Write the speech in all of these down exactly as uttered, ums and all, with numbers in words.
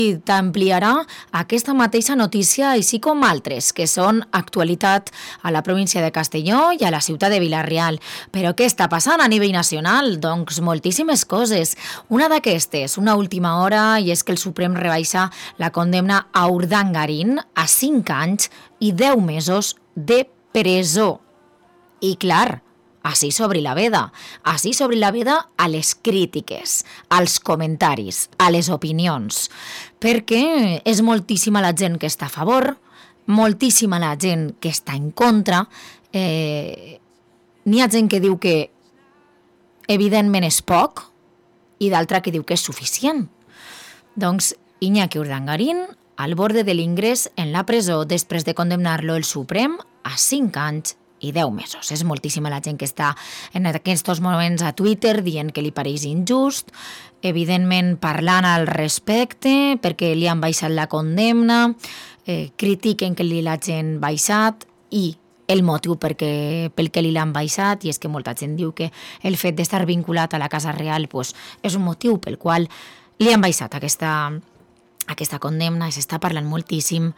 i t'ampliarà aquesta mateixa notícia, així com altres, que són actualitat a la província de Castelló i a la ciutat de Vila-real. Però què està passant a nivell nacional? Doncs moltíssimes coses. Una d'aquestes, una última hora, i és que el Suprem rebaixa la condemna a Urdangarín a cinc anys i deu mesos de presó. I clar, així s'obri la veda, així s'obri la veda a les crítiques, als comentaris, a les opinions, perquè és moltíssima la gent que està a favor, moltíssima la gent que està en contra, eh, n'hi ha gent que diu que evidentment és poc i d'altra que diu que és suficient. Doncs Iñaki Urdangarín, al borde de l'ingrés en la presó després de condemnar-lo el Suprem a cinc anys i deu mesos. És moltíssima la gent que està en aquests moments a Twitter dient que li pareix injust, evidentment parlant al respecte perquè li han baixat la condemna, eh, critiquen que li l'hagin baixat i el motiu perquè, pel que li l'han baixat, i és que molta gent diu que el fet d'estar vinculat a la Casa Real pues, és un motiu pel qual li han baixat aquesta, aquesta condemna i s'està parlant moltíssim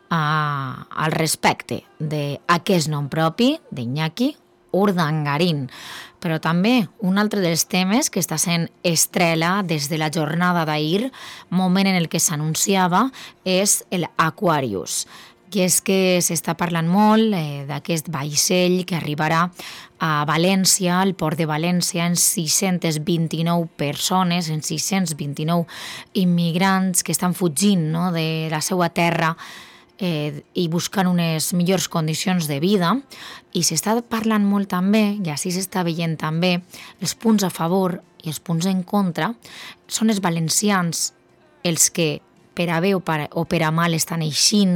Uh, al respecte d'aquest nom propi d'Iñaki Urdangarín. Però també un altre dels temes que està sent estrela des de la jornada d'ahir, moment en el que s'anunciava, és l'Aquarius. I és que s'està parlant molt eh, d'aquest vaixell que arribarà a València, al port de València, en sis-centes vint-i-nou persones, en sis-cents vint-i-nou immigrants que estan fugint, no?, de la seva terra, Eh, i buscant unes millors condicions de vida, i s'està parlant molt també, i així s'està veient també, els punts a favor i els punts en contra, són els valencians els que per a bé o per, o per a mal estan eixint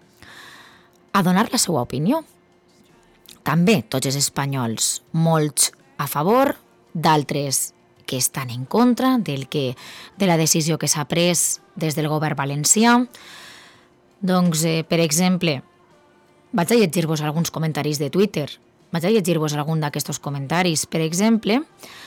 a donar la seva opinió. També tots els espanyols, molts a favor, d'altres que estan en contra del que, de la decisió que s'ha pres des del govern valencià. Doncs, eh, per exemple, vaig a llegir-vos alguns comentaris de Twitter, vaig a llegir-vos algun d'aquests comentaris. Per exemple,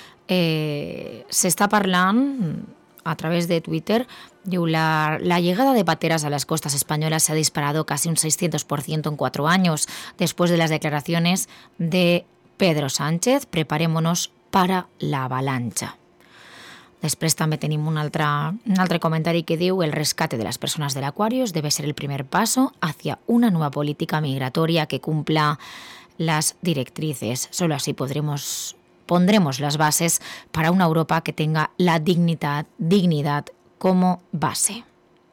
eh, s'està parlant a través de Twitter, diu, la, la llegada de pateras a las costas españolas se ha disparado casi un seiscientos por ciento en cuatro años, después de las declaraciones de Pedro Sánchez, preparémonos para la avalancha. Després també tenim un altre, un altre comentari que diu: el rescate de las personas del Aquarius debe ser el primer paso hacia una nueva política migratoria que cumpla las directrices. Solo así podremos, pondremos las bases para una Europa que tenga la dignidad, dignidad como base.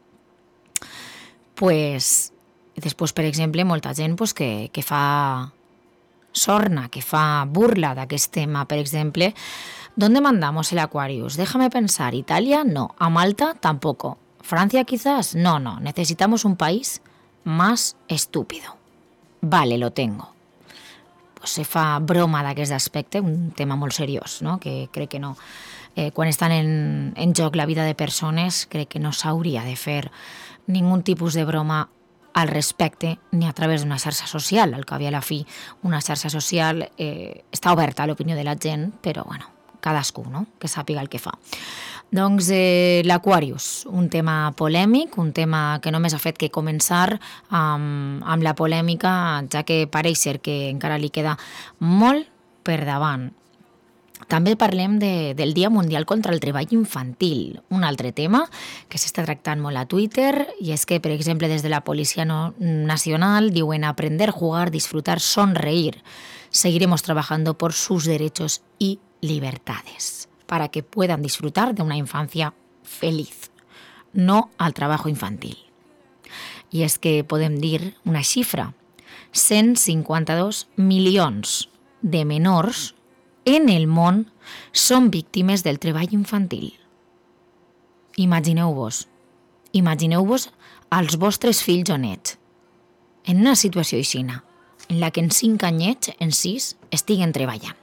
Pues, després, per exemple, molta gent pues, que, que fa sorna, que fa burla d'aquest tema. Per exemple, ¿dónde mandamos el Aquarius? Déjame pensar. ¿Italia? No. ¿A Malta? Tampoco. ¿Francia quizás? No, no. Necesitamos un país más estúpido. Vale, lo tengo. Pues se fa broma d'aquest aspecte, un tema molt seriós, no? Que crec que no. Eh, quan estan en, en joc la vida de persones, crec que no s'hauria de fer ningun tipus de broma al respecte, ni a través d'una xarxa social. Al cap i a la fi, una xarxa social eh, està oberta a l'opinió de la gent, però, bueno, cadascú, no?, que sàpiga el que fa. Doncs eh, l'Aquarius, un tema polèmic, un tema que només ha fet que començar amb, amb la polèmica, ja que pareix ser que encara li queda molt per davant. També parlem de, del Dia Mundial contra el Treball Infantil, un altre tema que s'està tractant molt a Twitter, i és que, per exemple, des de la Policia Nacional diuen: aprender, jugar, disfrutar, sonreír. Seguiremos trabajando por sus derechos y libertades, para que puedan disfrutar de una infancia feliz, no al trabajo infantil. I és que podem dir una xifra: cent cinquanta-dos milions de menors en el món són víctimes del treball infantil. Imagineu-vos, imagineu-vos als vostres fills o nets en una situació així, en la que en cinc anyets, en sis, estiguen treballant.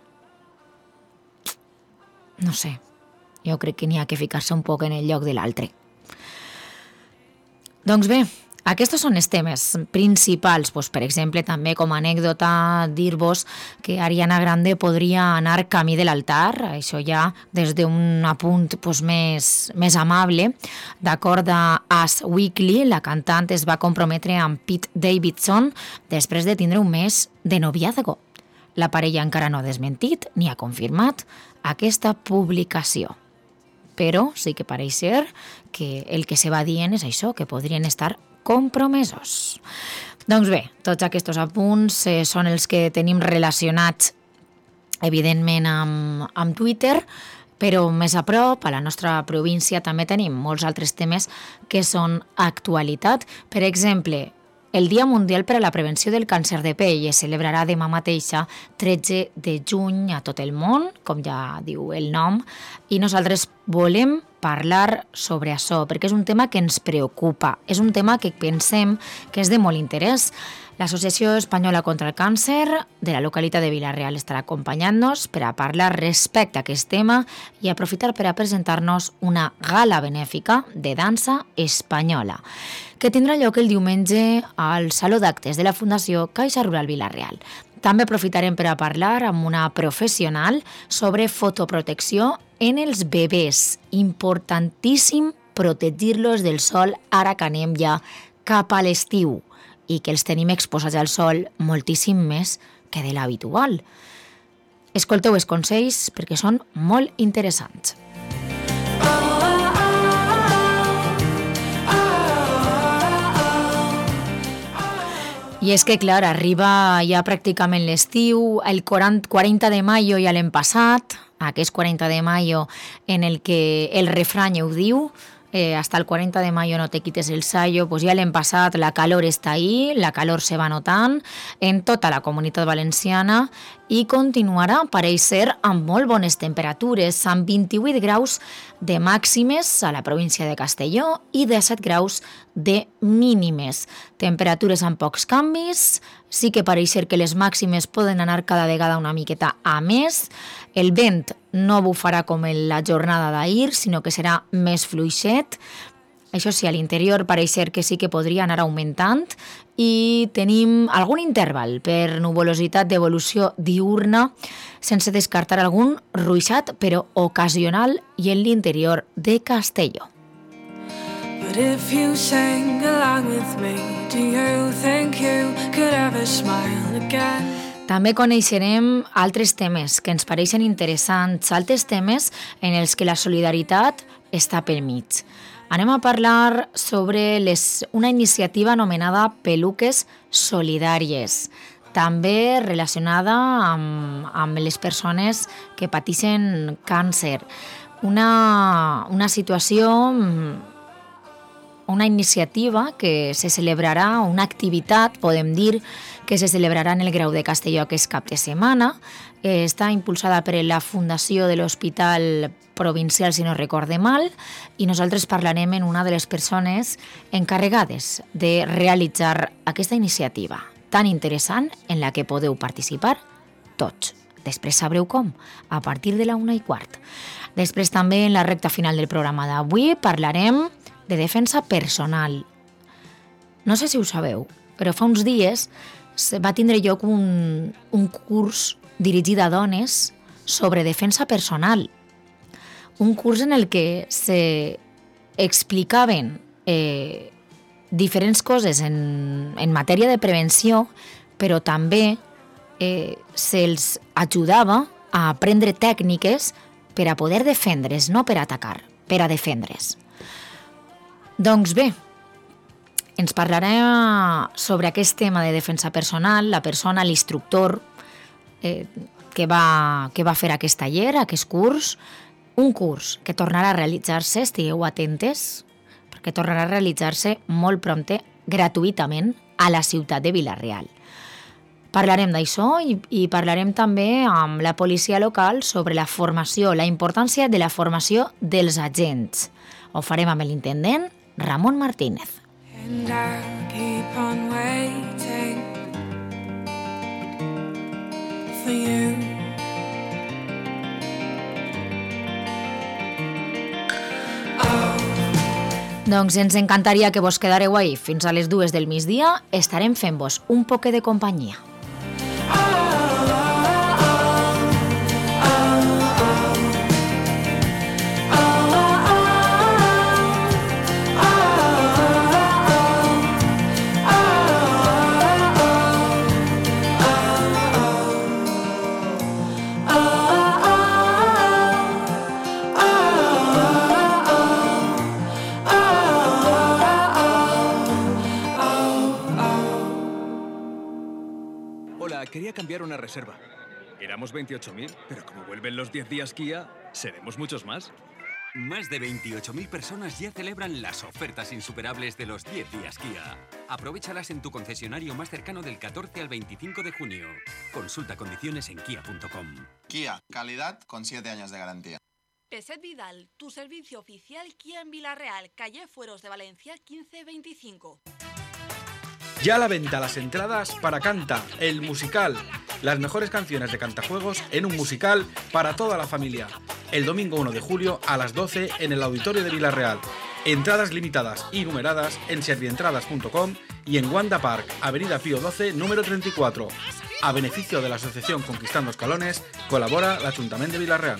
No sé, jo crec que n'hi ha que ficar-se un poc en el lloc de l'altre. Doncs bé, Aquests són els temes principals. Pues, per exemple, també com a anècdota, dir-vos que Ariana Grande podria anar camí de l'altar, això ja des d'un apunt pues, més, més amable. D'acord a Us Weekly, la cantant es va comprometre amb Pete Davidson després de tindre un mes de noviazgo. La parella encara no ha desmentit ni ha confirmat aquesta publicació. Però sí que pareix ser que el que se va dient és això, que podrien estar compromesos. Doncs bé, tots aquests apunts eh, són els que tenim relacionats evidentment amb, amb Twitter, però més a prop, a la nostra província, també tenim molts altres temes que són actualitat. Per exemple, el Dia Mundial per a la Prevenció del Càncer de Pell es celebrarà demà mateixa, tretze de juny, a tot el món, com ja diu el nom, i nosaltres volem parlar sobre això, perquè és un tema que ens preocupa, és un tema que pensem que és de molt interès. L'Associació Espanyola contra el Càncer de la localitat de Vila-real estarà acompanyant-nos per a parlar respecte a aquest tema i aprofitar per a presentar-nos una gala benèfica de dansa espanyola, que tindrà lloc el diumenge al Saló d'Actes de la Fundació Caixa Rural Vila-real. També aprofitarem per a parlar amb una professional sobre fotoprotecció en els bebès. Importantíssim protegir-los del sol ara que anem ja cap a l'estiu i que els tenim exposats al sol moltíssim més que de l'habitual. Escolteu els consells perquè són molt interessants. I és que, clar, arriba ja pràcticament l'estiu, el quaranta de mayo ja l'hem passat, aquest quaranta de mayo en el que el refrany ho diu, eh, hasta el quaranta de mayo no te quites el sayo, pues ja l'hem passat, la calor està ahí, la calor se va notant en tota la comunitat valenciana i continuarà, pareix ser, amb molt bones temperatures, amb vint-i-vuit graus de màximes a la província de Castelló i disset graus de mínimes. Temperatures amb pocs canvis, sí que pareix ser que les màximes poden anar cada vegada una miqueta a més. El vent no bufarà com en la jornada d'ahir, sinó que serà més fluixet. Això sí, a l'interior pareix ser que sí que podria anar augmentant i tenim algun interval per nuvolositat d'evolució diurna, sense descartar algun ruixat, però ocasional i en l'interior de Castelló. But if you sing along with me, do you think you could ever smile again? També coneixerem altres temes que ens pareixen interessants, altres temes en els que la solidaritat està pel mig. Anem a parlar sobre les, una iniciativa anomenada Peluques Solidàries, també relacionada amb, amb les persones que pateixen càncer. Una, una situació, una iniciativa que se celebrarà, una activitat, podem dir, que se celebrarà en el Grau de Castelló aquest cap de setmana. Eh, està impulsada per la Fundació de l'Hospital Provincial, si no recorde mal, i nosaltres parlarem en una de les persones encarregades de realitzar aquesta iniciativa tan interessant en la que podeu participar tots. Després sabreu com, a partir de la una i quart. Després també en la recta final del programa d'avui parlarem de defensa personal. No sé si ho sabeu, però fa uns dies va tindre lloc un, un curs dirigit a dones sobre defensa personal. Un curs en el que se explicaven eh, diferents coses en, en matèria de prevenció, però també eh, se'ls ajudava a aprendre tècniques per a poder defendre's, no per atacar, per a defendre's. Doncs bé, ens parlarà sobre aquest tema de defensa personal, la persona, l'instructor eh, que, va, que va fer aquest taller, aquest curs, un curs que tornarà a realitzar-se, estigueu atentes, perquè tornarà a realitzar-se molt prompte, gratuïtament, a la ciutat de Vila-real. Parlarem d'això i, i parlarem també amb la policia local sobre la formació, la importància de la formació dels agents. Ho farem amb l'intendent Ramon Martínez. And I'll keep on waiting for you. Doncs ens encantaria que vos quedareu ahí fins a les dues del migdia. Estarem fent-vos un poquet de companyia. Quería cambiar una reserva. Éramos veintiocho mil, pero como vuelven los diez días Kia, seremos muchos más. Más de veintiocho mil personas ya celebran las ofertas insuperables de los diez días Kia. Aprovéchalas en tu concesionario más cercano del catorce al veinticinco de junio. Consulta condiciones en kia punto com. Kia, calidad con siete años de garantía. Peset Vidal, tu servicio oficial Kia en Vila-real, calle Fueros de Valencia quince veinticinco. Ya a la venta las entradas para Canta, el musical. Las mejores canciones de Cantajuegos en un musical para toda la familia. El domingo uno de julio a las doce en el Auditorio de Vila-real. Entradas limitadas y numeradas en servientradas punto com y en Wanda Park, Avenida Pío doce, número treinta y cuatro. A beneficio de la Asociación Conquistando Escalones, colabora el Ayuntamiento de Vila-real.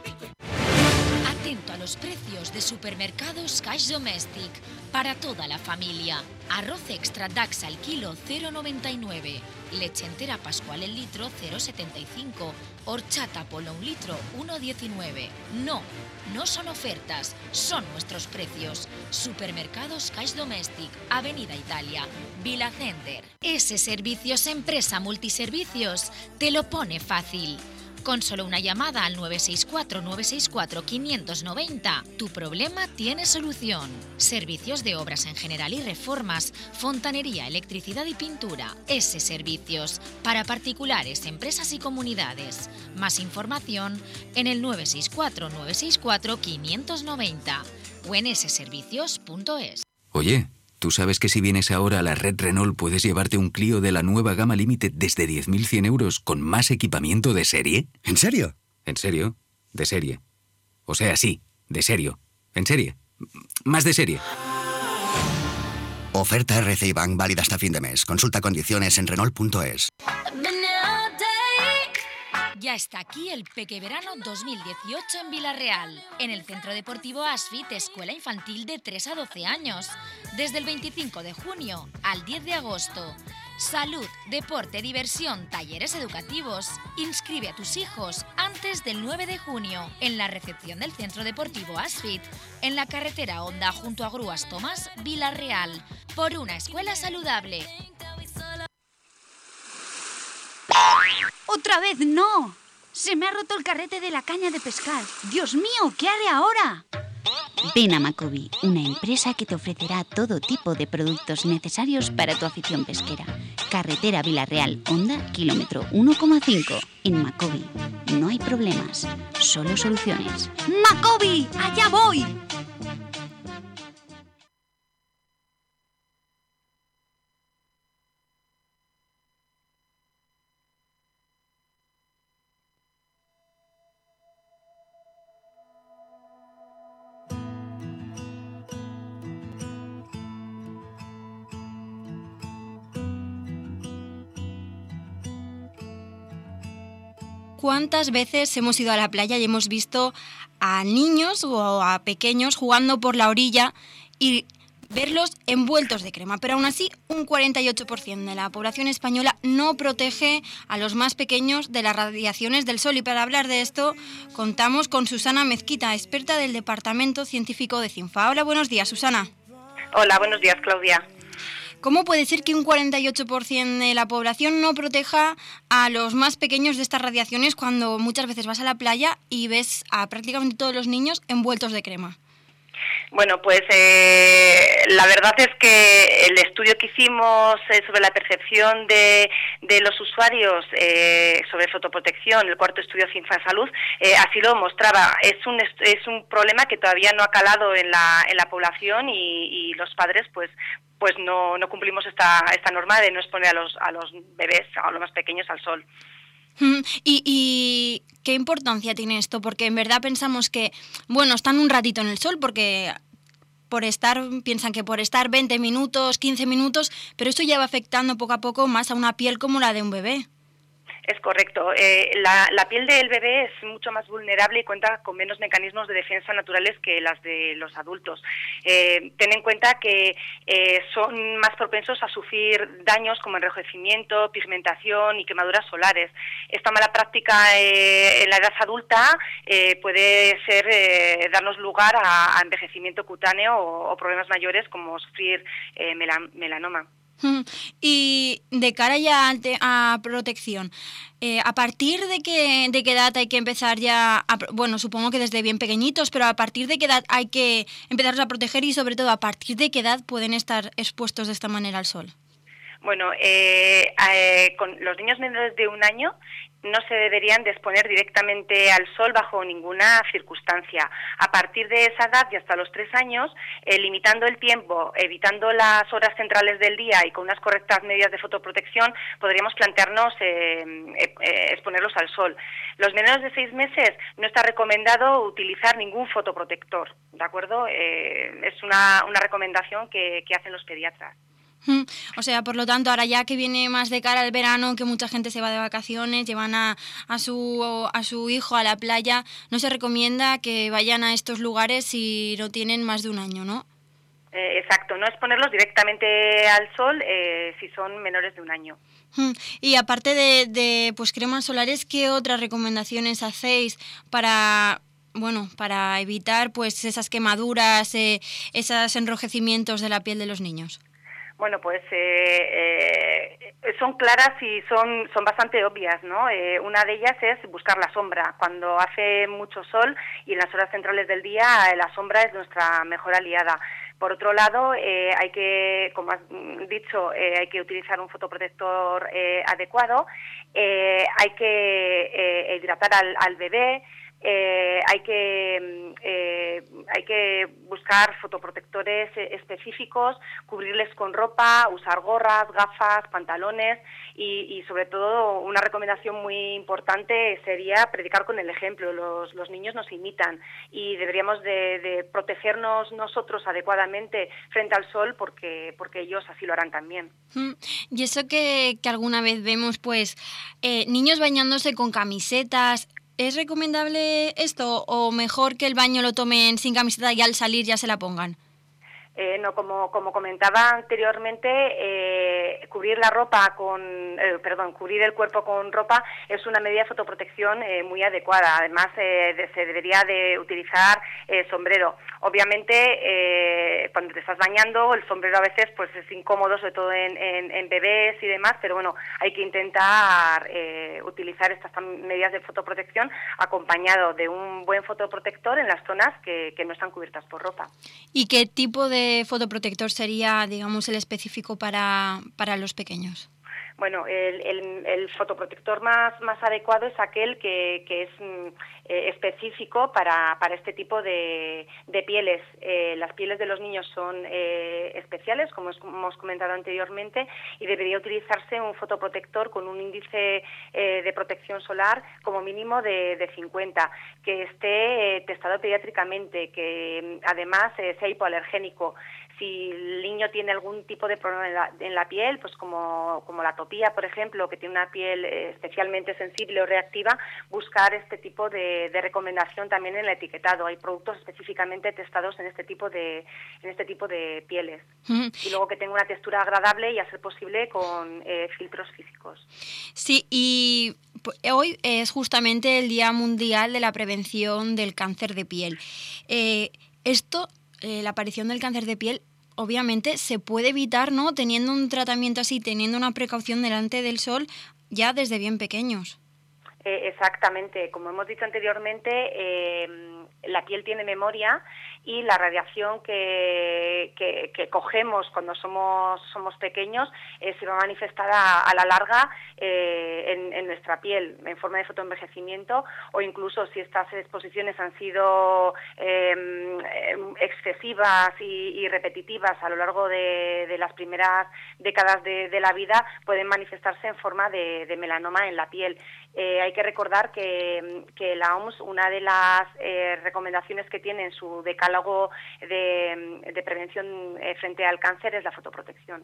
Atento a los precios de Supermercados Cash Domestic para toda la familia. Arroz extra Dax al kilo cero coma noventa y nueve, leche entera Pascual el litro cero coma setenta y cinco, horchata Polo un litro uno coma diecinueve. No, no son ofertas, son nuestros precios. Supermercados Cash Domestic, Avenida Italia, Vila Center. Ese Servicios Empresa Multiservicios te lo pone fácil. Con solo una llamada al nueve seis cuatro nueve seis cuatro cinco nueve cero, tu problema tiene solución. Servicios de obras en general y reformas, fontanería, electricidad y pintura. S Servicios, para particulares, empresas y comunidades. Más información en el nueve seis cuatro nueve seis cuatro cinco nueve cero o en ese servicios punto es. Oye, ¿tú sabes que si vienes ahora a la red Renault puedes llevarte un Clio de la nueva gama Limited desde diez mil cien euros con más equipamiento de serie? ¿En serio? ¿En serio? De serie. O sea, sí, de serio. ¿En serie? Más de serie. Oferta R C I Bank válida hasta fin de mes. Consulta condiciones en Renault punto es. Ya está aquí el Pequeverano dos mil dieciocho en Vila-real, en el Centro Deportivo Asfit, escuela infantil de tres a doce años, desde el veinticinco de junio al diez de agosto. Salud, deporte, diversión, talleres educativos. Inscribe a tus hijos antes del nueve de junio en la recepción del Centro Deportivo Asfit, en la carretera Honda junto a Grúas Tomás, Vila-real, por una escuela saludable. ¡Otra vez no! Se me ha roto el carrete de la caña de pescar. ¡Dios mío! ¿Qué haré ahora? Ven a Macobi, una empresa que te ofrecerá todo tipo de productos necesarios para tu afición pesquera. Carretera Vila-real, Honda, kilómetro uno coma cinco. En Macobi no hay problemas, solo soluciones. ¡Macobi! ¡Allá voy! ¿Cuántas veces hemos ido a la playa y hemos visto a niños o a pequeños jugando por la orilla y verlos envueltos de crema? Pero aún así, un cuarenta y ocho por ciento de la población española no protege a los más pequeños de las radiaciones del sol. Y para hablar de esto, contamos con Susana Mezquita, experta del Departamento Científico de CINFA. Hola, buenos días, Susana. Hola, buenos días, Claudia. ¿Cómo puede ser que un cuarenta y ocho por ciento de la población no proteja a los más pequeños de estas radiaciones cuando muchas veces vas a la playa y ves a prácticamente todos los niños envueltos de crema? Bueno, pues eh, la verdad es que el estudio que hicimos eh, sobre la percepción de, de los usuarios eh, sobre fotoprotección, el cuarto estudio CINFA Salud, eh, así lo mostraba. Es un es un problema que todavía no ha calado en la en la población y, y los padres pues pues no no cumplimos esta esta norma de no exponer a los a los bebés, a los más pequeños al sol. ¿Y, ¿Y qué importancia tiene esto? Porque en verdad pensamos que, bueno, están un ratito en el sol porque por estar, piensan que por estar veinte minutos, quince minutos, pero esto ya va afectando poco a poco más a una piel como la de un bebé. Es correcto. Eh, la, la piel del bebé es mucho más vulnerable y cuenta con menos mecanismos de defensa naturales que las de los adultos. Eh, ten en cuenta que eh, son más propensos a sufrir daños como enrojecimiento, pigmentación y quemaduras solares. Esta mala práctica eh, en la edad adulta eh, puede ser eh, darnos lugar a, a envejecimiento cutáneo o, o problemas mayores como sufrir eh, melan, melanoma. Y de cara ya a protección, eh, ¿a partir de qué, de qué edad hay que empezar ya, a, bueno, supongo que desde bien pequeñitos, pero a partir de qué edad hay que empezarlos a proteger y sobre todo a partir de qué edad pueden estar expuestos de esta manera al sol? Bueno, eh, eh, con los niños menores de un año no se deberían de exponer directamente al sol bajo ninguna circunstancia. A partir de esa edad y hasta los tres años, eh, limitando el tiempo, evitando las horas centrales del día y con unas correctas medidas de fotoprotección, podríamos plantearnos eh, eh, exponerlos al sol. Los menores de seis meses no está recomendado utilizar ningún fotoprotector, ¿de acuerdo? Eh, es una, una recomendación que, que hacen los pediatras. O sea, por lo tanto, ahora ya que viene más de cara el verano, que mucha gente se va de vacaciones, llevan a, a, su, a su hijo a la playa, no se recomienda que vayan a estos lugares si no tienen más de un año, ¿no? Eh, exacto, no exponerlos directamente al sol eh, si son menores de un año. Y aparte de, de pues cremas solares, ¿qué otras recomendaciones hacéis para... bueno, para evitar pues esas quemaduras, eh, esos enrojecimientos de la piel de los niños? Bueno, pues eh, eh, son claras y son, son bastante obvias, ¿no? Eh, una de ellas es buscar la sombra. Cuando hace mucho sol y en las horas centrales del día, la sombra es nuestra mejor aliada. Por otro lado, eh, hay que, como has dicho, eh, hay que utilizar un fotoprotector eh, adecuado, eh, hay que eh, hidratar al, al bebé. Eh, hay que eh, hay que buscar fotoprotectores específicos, cubrirles con ropa, usar gorras, gafas, pantalones y, y sobre todo una recomendación muy importante sería predicar con el ejemplo. Los, los niños nos imitan y deberíamos de, de protegernos nosotros adecuadamente frente al sol porque porque ellos así lo harán también. Y eso que, que alguna vez vemos pues eh, niños bañándose con camisetas. ¿Es recomendable esto o mejor que el baño lo tomen sin camiseta y al salir ya se la pongan? Eh, no, como, como comentaba anteriormente, eh, cubrir la ropa con, eh, perdón, cubrir el cuerpo con ropa es una medida de fotoprotección eh, muy adecuada. Además, eh, de, se debería de utilizar eh, sombrero. Obviamente, eh, cuando te estás bañando, el sombrero a veces pues es incómodo, sobre todo en, en, en bebés y demás, pero bueno, hay que intentar eh, utilizar estas medidas de fotoprotección acompañado de un buen fotoprotector en las zonas que, que no están cubiertas por ropa. ¿Y qué tipo de fotoprotector sería, digamos, el específico para, para los pequeños? Bueno, el, el, el fotoprotector más, más adecuado es aquel que, que es eh, específico para, para este tipo de, de pieles. Eh, las pieles de los niños son eh, especiales, como hemos comentado anteriormente, y debería utilizarse un fotoprotector con un índice eh, de protección solar como mínimo de, de cincuenta, que esté eh, testado pediátricamente, que además eh, sea hipoalergénico. Si el niño tiene algún tipo de problema en la, en la piel, pues como, como la atopía, por ejemplo, que tiene una piel especialmente sensible o reactiva, buscar este tipo de, de recomendación también en el etiquetado. Hay productos específicamente testados en este tipo de, en este tipo de pieles. Uh-huh. Y luego que tenga una textura agradable y a ser posible con eh, filtros físicos. Sí, y hoy es justamente el Día Mundial de la Prevención del Cáncer de Piel. Eh, esto, eh, la aparición del cáncer de piel, obviamente se puede evitar, ¿no?, teniendo un tratamiento así, teniendo una precaución delante del sol ya desde bien pequeños. Eh, exactamente, como hemos dicho anteriormente, eh, la piel tiene memoria y la radiación que, que, que cogemos cuando somos somos pequeños eh, se va a manifestar a, a la larga eh, en, en nuestra piel en forma de fotoenvejecimiento, o incluso si estas exposiciones han sido eh, excesivas y, y repetitivas a lo largo de, de las primeras décadas de, de la vida, pueden manifestarse en forma de, de melanoma en la piel. Eh, hay que recordar que, que la O M S, una de las eh, recomendaciones que tiene en su decálogo catálogo de, de prevención eh, frente al cáncer es la fotoprotección.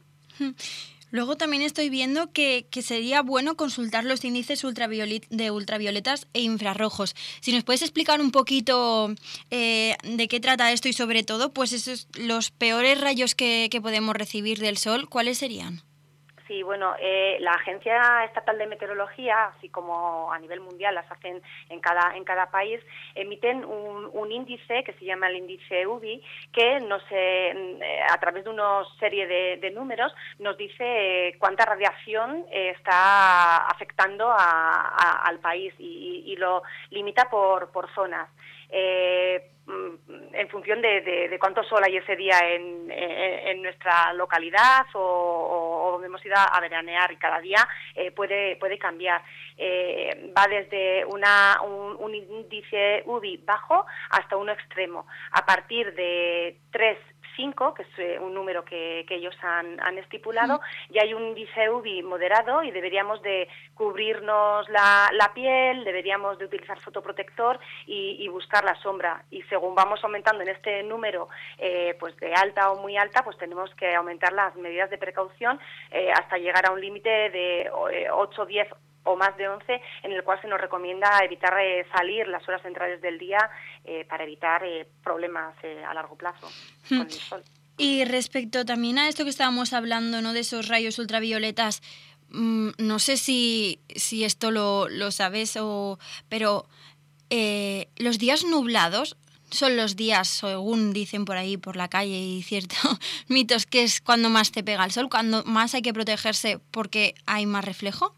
Luego también estoy viendo que, que sería bueno consultar los índices ultraviolet, de ultravioletas e infrarrojos. Si nos puedes explicar un poquito eh, de qué trata esto y sobre todo, pues esos los peores rayos que, que podemos recibir del sol, ¿cuáles serían? Sí, bueno, eh, la Agencia Estatal de Meteorología, así como a nivel mundial las hacen en cada en cada país, emiten un, un índice que se llama el índice U V I, que nos, eh, a través de una serie de, de números nos dice eh, cuánta radiación eh, está afectando a, a, al país y, y lo limita por, por zonas. Eh, en función de, de, de cuánto sol hay ese día en, en, en nuestra localidad o, o, o hemos ido a veranear, y cada día eh, puede puede cambiar. Eh, va desde una, un, un índice U V I bajo hasta uno extremo. A partir de tres, cinco, que es un número que, que ellos han, han estipulado, y hay un índice U V I moderado y deberíamos de cubrirnos la, la piel, deberíamos de utilizar fotoprotector y, y buscar la sombra. Y según vamos aumentando en este número eh, pues de alta o muy alta, pues tenemos que aumentar las medidas de precaución eh, hasta llegar a un límite de eh, ocho, diez o más de once, en el cual se nos recomienda evitar eh, salir las horas centrales del día eh, para evitar eh, problemas eh, a largo plazo con el sol. Y respecto también a esto que estábamos hablando, ¿no?, de esos rayos ultravioletas, mmm, no sé si, si esto lo, lo sabes, o, pero eh, los días nublados son los días, según dicen por ahí, por la calle y ciertos mitos, que es cuando más te pega el sol, cuando más hay que protegerse porque hay más reflejo.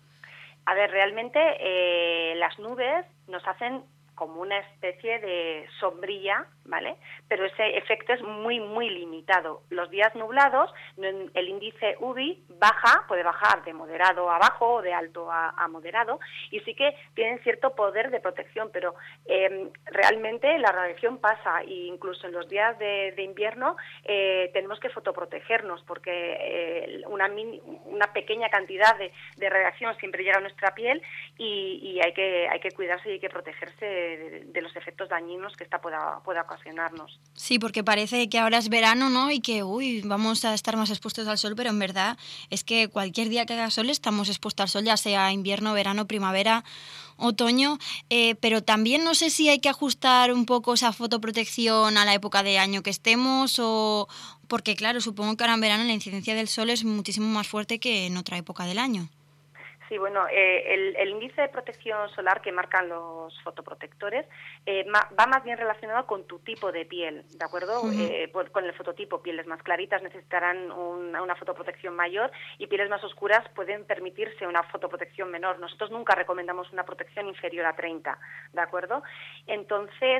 A ver, realmente eh, las nubes nos hacen como una especie de sombrilla, ¿vale? Pero ese efecto es muy, muy limitado. Los días nublados, el índice U V I baja, puede bajar de moderado a bajo o de alto a, a moderado, y sí que tienen cierto poder de protección, pero eh, realmente la radiación pasa, e incluso en los días de, de invierno eh, tenemos que fotoprotegernos, porque eh, una, mini, una pequeña cantidad de, de radiación siempre llega a nuestra piel y, y hay que hay que cuidarse y hay que protegerse De, de los efectos dañinos que esta pueda, pueda ocasionarnos. Sí, porque parece que ahora es verano, ¿no? Y que, uy, vamos a estar más expuestos al sol, pero en verdad es que cualquier día que haga sol estamos expuestos al sol, ya sea invierno, verano, primavera, otoño, eh, pero también no sé si hay que ajustar un poco esa fotoprotección a la época de año que estemos, o porque, claro, supongo que ahora en verano la incidencia del sol es muchísimo más fuerte que en otra época del año. Sí, bueno, eh, el, el índice de protección solar que marcan los fotoprotectores eh, ma, va más bien relacionado con tu tipo de piel, ¿de acuerdo? Uh-huh. Eh, por, con el fototipo, pieles más claritas necesitarán una, una fotoprotección mayor y pieles más oscuras pueden permitirse una fotoprotección menor. Nosotros nunca recomendamos una protección inferior a treinta, ¿de acuerdo? Entonces,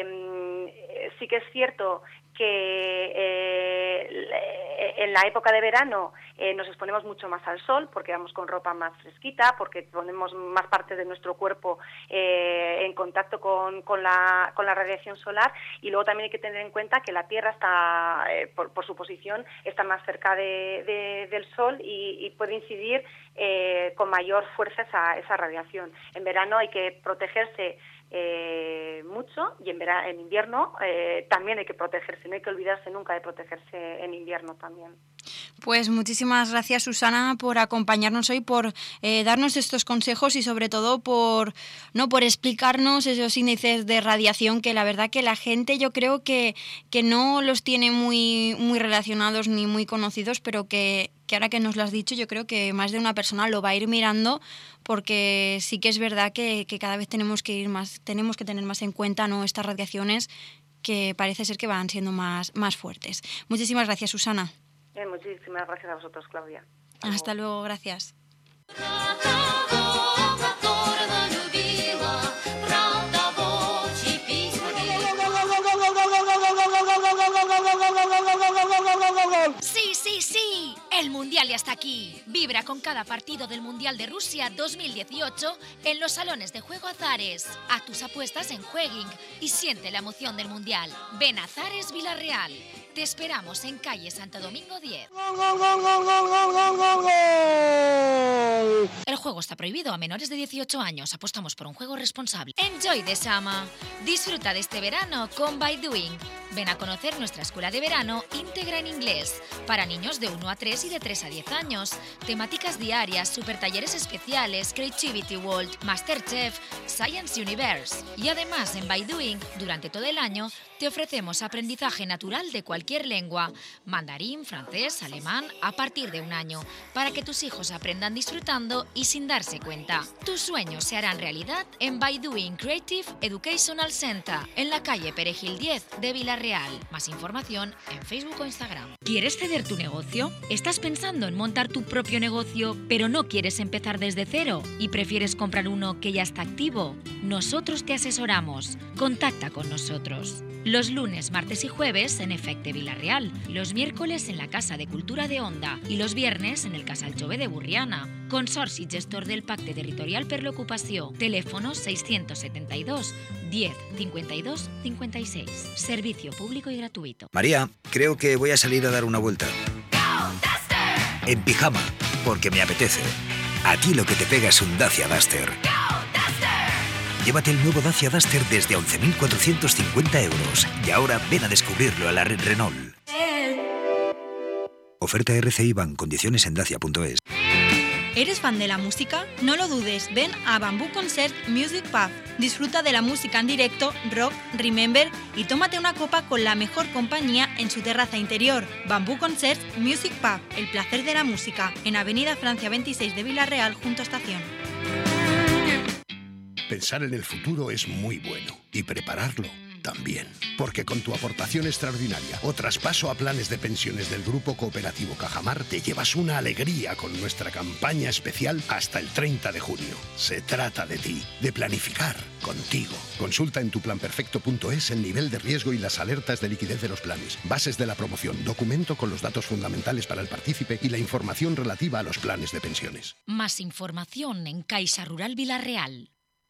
eh, sí que es cierto que eh, en la época de verano eh, nos exponemos mucho más al sol porque vamos con ropa más fresquita, porque ponemos más parte de nuestro cuerpo eh, en contacto con, con, la, con la radiación solar, y luego también hay que tener en cuenta que la Tierra está, eh, por, por su posición, está más cerca de, de, del sol y, y puede incidir eh, con mayor fuerza esa, esa radiación. En verano hay que protegerse Eh, mucho, y en, verano, en invierno eh, también hay que protegerse, no hay que olvidarse nunca de protegerse en invierno también. Pues muchísimas gracias, Susana, por acompañarnos hoy, por eh, darnos estos consejos y sobre todo por no por explicarnos esos índices de radiación que la verdad que la gente yo creo que, que no los tiene muy, muy relacionados ni muy conocidos, pero que, que ahora que nos lo has dicho yo creo que más de una persona lo va a ir mirando, porque sí que es verdad que, que cada vez tenemos que ir más, tenemos que tener más en cuenta, ¿no?, estas radiaciones que parece ser que van siendo más, más fuertes. Muchísimas gracias, Susana. Eh, muchísimas gracias a vosotros, Claudia. Hasta, Hasta luego, gracias. Sí, sí, sí, el Mundial ya está aquí. Vibra con cada partido del Mundial de Rusia dos mil dieciocho en los salones de juego Azares. Haz tus apuestas en Jueguing y siente la emoción del Mundial. Ven a Azares Villarreal. Te esperamos en calle Santo Domingo diez. El juego está prohibido a menores de dieciocho años. Apostamos por un juego responsable. Enjoy the summer. Disfruta de este verano con By Doing. Ven a conocer nuestra escuela de verano íntegra en inglés para niños de uno a tres y de tres a diez años. Temáticas diarias, super talleres especiales, Creativity World, Masterchef, Science Universe. Y además en By Doing, durante todo el año, te ofrecemos aprendizaje natural de cualquier lengua, mandarín, francés, alemán, a partir de un año, para que tus hijos aprendan disfrutando y sin darse cuenta. Tus sueños se harán realidad en By Doing Creative Educational Center, en la calle Perejil diez de Villarreal. Más información en Facebook o Instagram. ¿Quieres ceder tu negocio? ¿Estás pensando en montar tu propio negocio, pero no quieres empezar desde cero y prefieres comprar uno que ya está activo? Nosotros te asesoramos. Contacta con nosotros. Los lunes, martes y jueves en Efecte Villarreal, los miércoles en la Casa de Cultura de Onda y los viernes en el Casal Jove de Burriana. Consorci gestor del Pacte Territorial per l'Ocupació. Teléfono seiscientos setenta y dos, diez, cincuenta y dos, cincuenta y seis. Servicio público y gratuito. María, creo que voy a salir a dar una vuelta. En pijama, porque me apetece. A ti lo que te pega es un Dacia Duster. Llévate el nuevo Dacia Duster desde once mil cuatrocientos cincuenta euros. Y ahora ven a descubrirlo a la red Renault. Oferta R C I Bank. Condiciones en dacia punto es. ¿Eres fan de la música? No lo dudes, ven a Bamboo Concert Music Pub. Disfruta de la música en directo, rock, remember y tómate una copa con la mejor compañía en su terraza interior. Bamboo Concert Music Pub, el placer de la música, en Avenida Francia veintiséis de Villarreal, junto a Estación. Pensar en el futuro es muy bueno y prepararlo también. Porque con tu aportación extraordinaria o traspaso a planes de pensiones del Grupo Cooperativo Cajamar te llevas una alegría con nuestra campaña especial hasta el treinta de junio. Se trata de ti, de planificar contigo. Consulta en tu plan perfecto punto es el nivel de riesgo y las alertas de liquidez de los planes, bases de la promoción, documento con los datos fundamentales para el partícipe y la información relativa a los planes de pensiones. Más información en Caixa Rural Villarreal.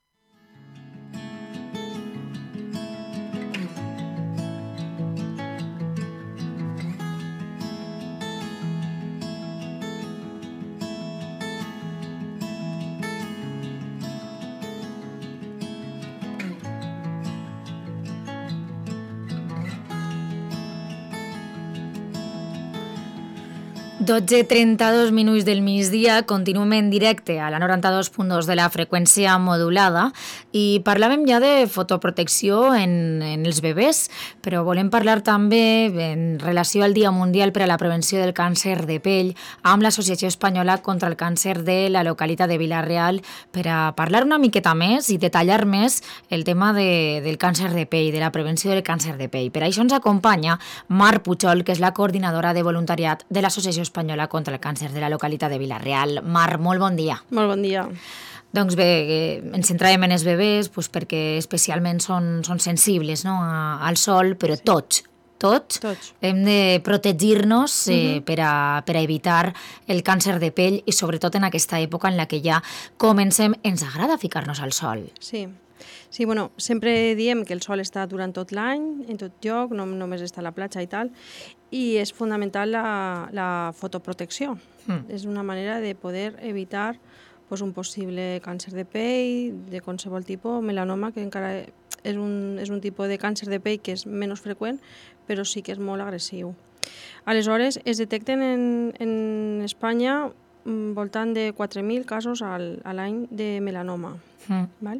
dotze trenta-dos minuts del migdia, continuem en directe a la noranta-dos punt dos de la freqüència modulada i parlàvem ja de fotoprotecció en, en els bebès, però volem parlar també en relació al Dia Mundial per a la Prevenció del Càncer de Pell amb l'Associació Espanyola contra el Càncer de la localitat de Vila-real per a parlar una miqueta més i detallar més el tema de, del càncer de pell, de la prevenció del càncer de pell. Per això ens acompanya Mar Puchol, que és la coordinadora de voluntariat de l'Associació Espanyola contra el Càncer de la localitat de Vila-real. Mar, molt bon dia. Molt bon dia. Doncs bé, ens centràvem en els bebès doncs perquè especialment són, són sensibles, no?, a, al sol, però sí. tots, tots, tots hem de protegir-nos eh, uh-huh. per, a, per a evitar el càncer de pell i sobretot en aquesta època en la que ja comencem, ens agrada ficar-nos al sol. Sí. Sí, bueno, sempre diem que el sol està durant tot l'any, en tot lloc, no només està a la platja i tal, i és fonamental la, la fotoprotecció. Mm. És una manera de poder evitar pues, un possible càncer de pell, de qualsevol tipus, melanoma, que encara és un, és un tipus de càncer de pell que és menys freqüent, però sí que és molt agressiu. Aleshores, es detecten en, en Espanya voltant de quatre mil casos al, a l'any de melanoma. Mm. Val?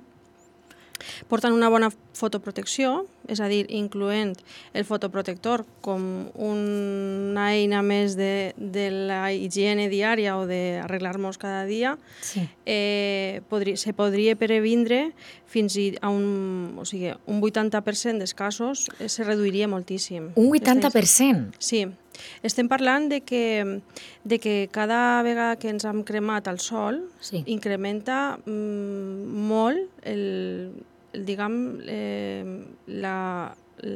Porten una bona fotoprotecció, és a dir, incloent el fotoprotector com una eina més de, de la higiene diària o d'arreglar-nos cada dia, sí. eh, podri, se podria previndre fins a un, o sigui, un vuitanta per cent dels casos eh, se reduiria moltíssim. Un vuitanta per cent? Sí. Estem parlant de que, de que cada vegada que ens hem cremat al sol sí. incrementa mm, molt el, el, diguem, eh, la,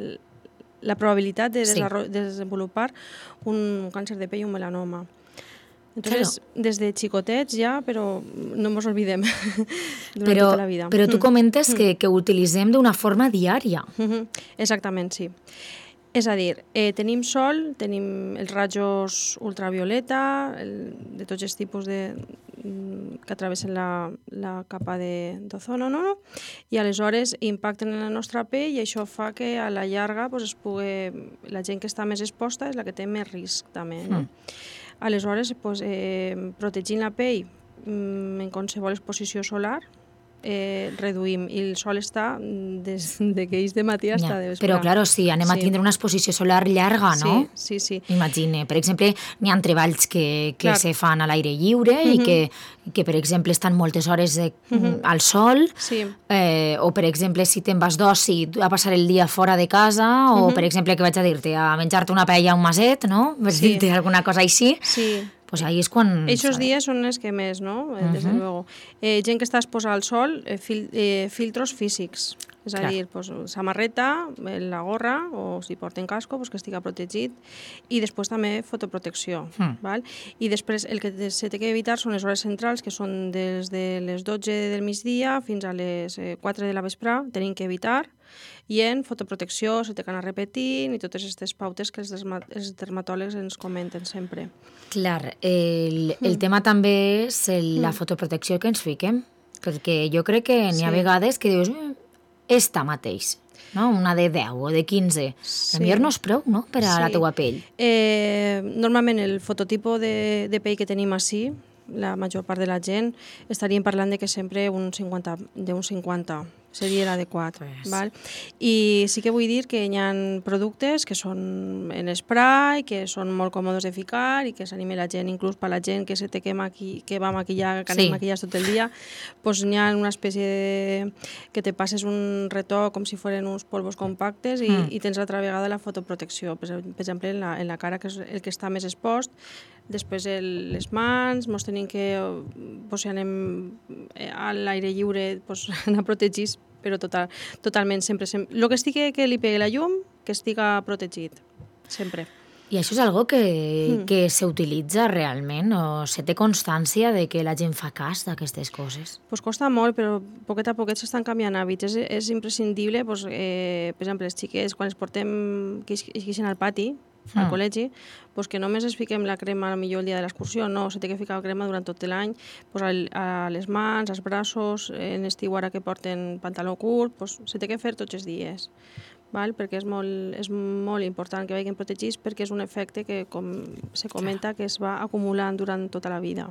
la probabilitat de, sí. de desenvolupar un càncer de pell o un melanoma. Entonces, claro. des de xicotets ja, però no ens oblidem durant però, tota la vida. Però tu comentes mm. que, que ho utilitzem d'una forma diària. Mm-hmm. Exactament, sí. És a dir, eh, tenim sol, tenim els rajos ultravioleta, el, de tots els tipus de, que travessen la, la capa d'ozono, no? I aleshores impacten en la nostra pell i això fa que a la llarga pues, es pugui, la gent que està més exposta és la que té més risc també. No? Mm. Aleshores, pues, eh, protegint la pell mm, en qualsevol exposició solar, Eh, reduïm, i el sol està des de que és de matí fins ja, de vespre. Però, clar, si anem sí. a tindre una exposició solar llarga, no? Sí, sí, sí. Imagine, per exemple, n'hi ha treballs que, que clar. se fan a l'aire lliure uh-huh. i que, que, per exemple, estan moltes hores de, uh-huh. al sol, sí. eh, o, per exemple, si te'n vas d'oci a passar el dia fora de casa, o, uh-huh. per exemple, que vaig a dir-te, a menjar-te una paella a un maset, no? Per sí. dir-te alguna cosa així. Sí. Pues ahí és quan... Aquests dies són els que més, no? Uh-huh. Des de luego. Eh, gent que està exposada al sol, eh, fil eh, filtros físics. És a Clar. dir, pues, samarreta, la gorra, o si porten casco, pues, que estigui protegit. I després també fotoprotecció. Mm. Val? I després el que se té que evitar són les hores centrals, que són des de les dotze del migdia fins a les quatre de la vesprà. Tenim que evitar. I en fotoprotecció se té que anar repetint i totes aquestes pautes que els, els dermatòlegs ens comenten sempre. Clar, el, el mm. tema també és el, la fotoprotecció que ens fiquem, perquè jo crec que n'hi ha sí. vegades que dius esta mateix, no? Una de deu o de quinze. Sí. A millor no és prou, no?, per a sí. la teua pell. Eh, normalment el fototipo de, de pell que tenim així, la major part de la gent, estaríem parlant de que sempre un cinquanta, d'un cinquanta seria l'adequat. Pues. Val? I sí que vull dir que hi ha productes que són en spray, que són molt còmodes de ficar i que s'anima la gent, inclús per la gent que se té que, maqui, que va maquillar, que sí. anem maquillats tot el dia, pues n'hi ha una espècie de... que te passes un retoc com si foren uns polvos compactes i, mm. i tens l'altra vegada la fotoprotecció. Per exemple, en la, en la cara, que és el que està més expost, després el, les mans, mos tenim que, pues, si anem a l'aire lliure, pues, anar protegits, però total, totalment sempre. sempre. El que estigui que li pegui la llum, que estiga protegit, sempre. I això és algo que, mm. que s'utilitza realment, o se té constància de que la gent fa cas d'aquestes coses? Pues costa molt, però poquet a poquet s'estan canviant hàbits. És, és imprescindible, pues, eh, per exemple, les xiques, quan es portem que ixen al pati, al mm. col·legi, pues que només es fiquem la crema a millor el dia de l'excursió, no, se té que ficar la crema durant tot l'any, pues a les mans, als braços, en estiu ara que porten pantaló curt, pues se té que fer tots els dies, val? Perquè és molt, és molt important que vagin protegits, perquè és un efecte que, com se comenta, que es va acumulant durant tota la vida.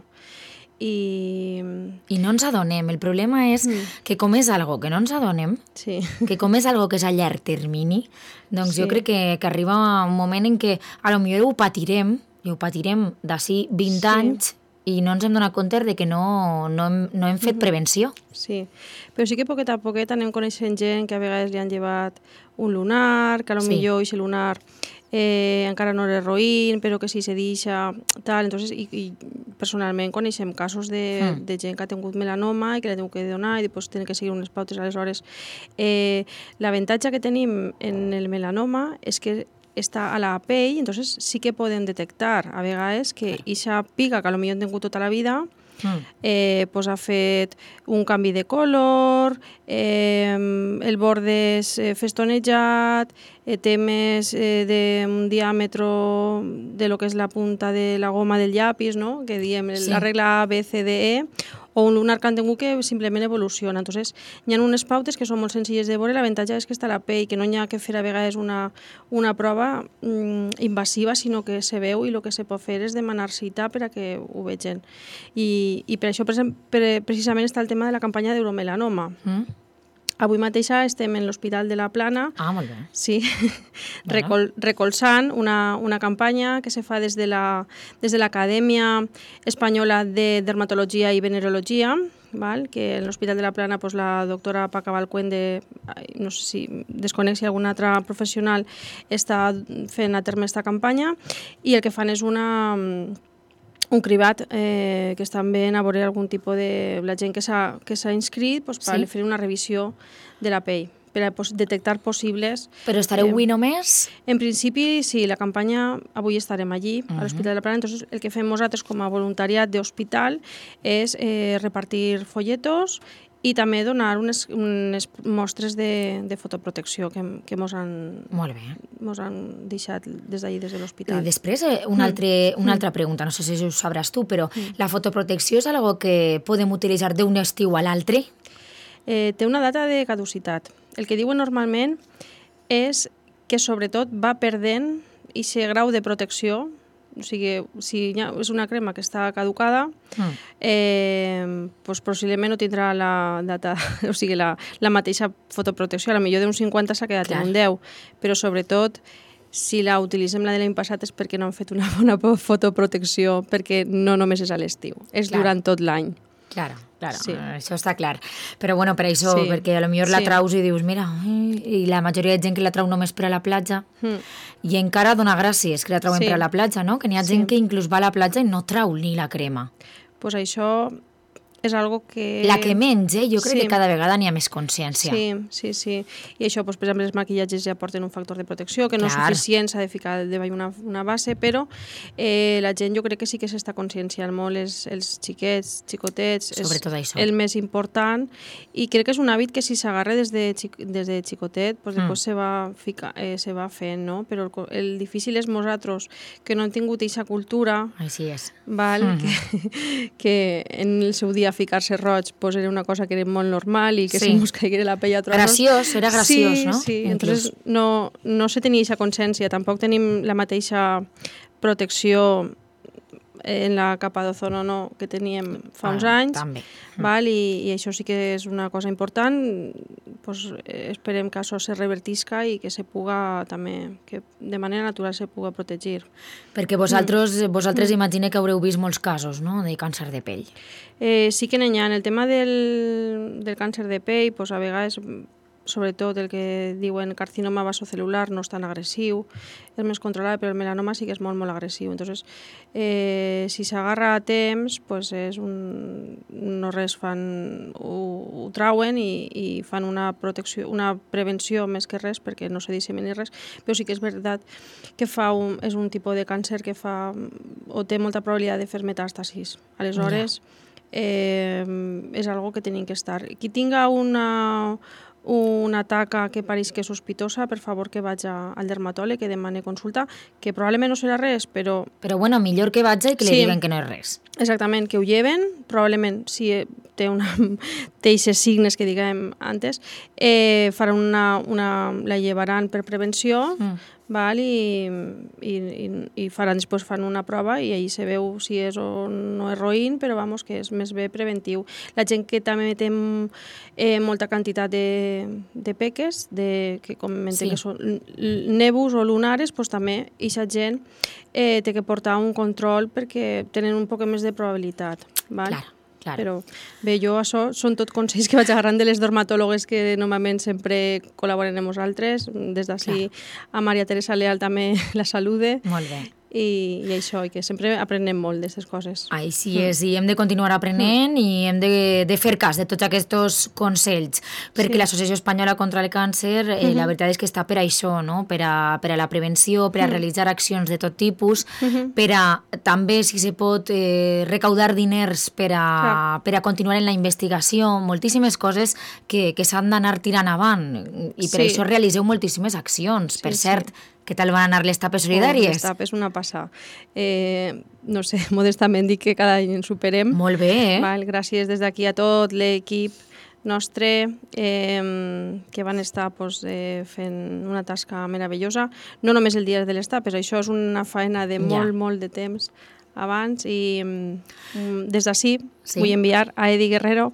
I... I no ens adonem. El problema és mm. que com és algo que no ens adonem, sí. que com és algo que és a llarg termini, doncs sí. jo crec que, que arriba un moment en què a lo millor ho patirem, i ho patirem d'ací vint sí. anys, i no ens hem donat compte de que no, no, hem, no hem fet mm-hmm. prevenció. Sí, però sí que poquet a poquet anem coneixent gent que a vegades li han llevat un lunar, que a lo sí. millor aquest lunar eh, encara no era roïn, però que sí se deixa, tal. Entonces, i, i personalment coneixem casos de, mm. de gent que ha tingut melanoma i que l'ha tingut que donar i després tenen que seguir unes pautes. Aleshores, eh, l'avantatge que tenim en el melanoma és que està a la pell, entonces sí que podem detectar a vegades que aquesta pica que potser hem tingut tota la vida mm. eh, pues ha fet un canvi de color, eh, el borde és eh, festonejat, eh, té més eh, d'un diàmetre de lo que és la punta de la goma del llapis, no? Que diem sí. la regla A, B, C, D, E, o un lunar que han tingut que simplement evoluciona. Entonces, hi ha unes pautes que són molt senzilles de veure. L'avantatge és que està a la pell, que no hi ha que fer a vegades una, una prova mm, invasiva, sinó que se veu i el que se pot fer és demanar cita per a que ho vegin. I, i per això, per, per, precisament, està el tema de la campanya d'euromelanoma. Mm. Avui mateix estem en l'Hospital de la Plana, ah, molt bé. Sí, bueno. Recol, recolzant una, una campanya que se fa des de la, des de l'Acadèmia Espanyola de Dermatologia i Venerologia, val? Que en l'Hospital de la Plana pues, la doctora Paca Balcuende, no sé si desconec si algun altre professional està fent a terme aquesta campanya, i el que fan és una... un cribat eh, que estan veient a veure algun tipus de... la gent que s'ha que s'ha inscrit pues, per sí? fer una revisió de la pell, per a pos, detectar possibles... Però estareu avui eh, només? En principi, sí, la campanya avui estarem allí, uh-huh. a l'Hospital de la Plana. Entonces, el que fem nosaltres com a voluntariat d'hospital és eh, repartir folletos i també donar unes, unes mostres de, de fotoprotecció que, que mos han, Molt bé. mos han deixat des d'ahir, des de l'hospital. Després, eh, una, Mm. altre, una Mm. altra pregunta, no sé si ho sabràs tu, però Mm. la fotoprotecció és algo que podem utilitzar d'un estiu a l'altre? Eh, té una data de caducitat. El que diuen normalment és que sobretot va perdent aquest grau de protecció. O sigui, si ja és una crema que està caducada, Mm. eh, doncs possiblement no tindrà la data, o sigui, la, la mateixa fotoprotecció. A la millor d'un cinquanta s'ha quedat Clar. en un deu, però sobretot si la utilitzem la de l'any passat és perquè no han fet una bona fotoprotecció, perquè no només és a l'estiu, és Clar. durant tot l'any. Claro, claro, Sí. això està clar. Però bueno, per això, Sí. perquè a lo millor la Sí. traus i dius, mira, i la majoria de gent que la trau només per a la platja, Mm. i encara dona gràcies que la trauen Sí. per a la platja, no? Que n'hi ha Sí. gent que inclús va a la platja i no trau ni la crema. Pues això és algo que... La que menys, eh? Jo crec Sí. que cada vegada n'hi ha més consciència. Sí, sí, sí. I això, doncs, per exemple, els maquillatges ja porten un factor de protecció, que no és Clar. suficient, s'ha de ficar davall una, una base, però eh, la gent jo crec que sí que s'està conscienciant molt, els, els xiquets, xicotets, Sobretot és això. el més important, i crec que és un hàbit que si s'agarra des, de xic, des de xicotet, doncs Mm. després se va, ficar, eh, se va fent, no? Però el, co- el difícil és nosaltres, que no hem tingut aquesta cultura, Així és. val? Mhm. que, que en el seu dia ficar-se roig pues era una cosa que era molt normal i que Sí. sí. se mos caiguera la pell a trossos. Graciós, era graciós, sí, no? Sí, Inclús. entonces no, no se tenia aquesta consciència, tampoc tenim la mateixa protecció en la capa d'ozono no, que teníem fa uns Ah, anys, també. val? I, i això sí que és una cosa important, pues, eh, esperem que això se revertisca i que se puga també, que de manera natural se puga protegir. Perquè vosaltres, Mm. vosaltres Mm. imagine que haureu vist molts casos, no?, de càncer de pell. Eh, sí que n'hi ha. En el tema del, del càncer de pell, pues, a vegades, sobretot el que diuen carcinoma vasocelular no és tan agressiu, és més controlable, però el melanoma sí que és molt, molt agressiu. Entonces, eh, si s'agarra a temps, pues és un, no res fan, ho, ho trauen i, i fan una protecció, una prevenció més que res, perquè no se dissemini res, però sí que és veritat que fa un, és un tipus de càncer que fa, o té molta probabilitat de fer metàstasis. Aleshores, eh, és algo que tenim que estar. Qui tinga una, una taca que pareix que és sospitosa, per favor que vagi al dermatòleg, que demani consulta, que probablement no serà res, però... Però bueno, millor que vagi i que li Sí. diguen que no és res. Exactament, que ho lleven, probablement si té una té aquests signes que diguem antes, eh, faran una, una, la llevaran per prevenció, Mm. val? I, i, i, i faran, després fan una prova i ahí se veu si és o no és roïn, però vamos, que és més bé preventiu. La gent que també té eh, molta quantitat de, de peques, de, que comentem Sí. que són l- nebus o lunares, pues, també aquesta gent eh, té que portar un control perquè tenen un poc més de probabilitat. Val? Clar, clar. Però bé, jo això són tot consells que vaig agarrant de les dermatòlogues que normalment sempre col·laboren amb nosaltres. Des d'ací a Maria Teresa Leal també la salude. Molt bé. I, i això, i que sempre aprenem molt d'aquestes coses. Així és, i hem de continuar aprenent i hem de, de fer cas de tots aquests consells, perquè Sí. l'Associació Espanyola contra el Càncer, eh, Mhm. la veritat és que està per això, no? per, a, per a la prevenció, per a Mhm. realitzar accions de tot tipus, Mhm. per a també, si se pot, eh, recaudar diners per a, Clar. per a continuar en la investigació, moltíssimes coses que, que s'han d'anar tirant avant, i per Sí. això realiseu moltíssimes accions. Sí, per sí. cert, què tal van anar les tapes Oh, solidàries? les tapes, una passada. Eh, no sé, modestament dic que cada any ens superem. Molt bé, eh? Val, gràcies des d'aquí a tot l'equip nostre eh, que van estar pues, eh, fent una tasca meravellosa, no només el dia de les tapes, això és una faena de molt, Ja. molt de temps abans i mm, des d'ací Sí. vull enviar a Edi Guerrero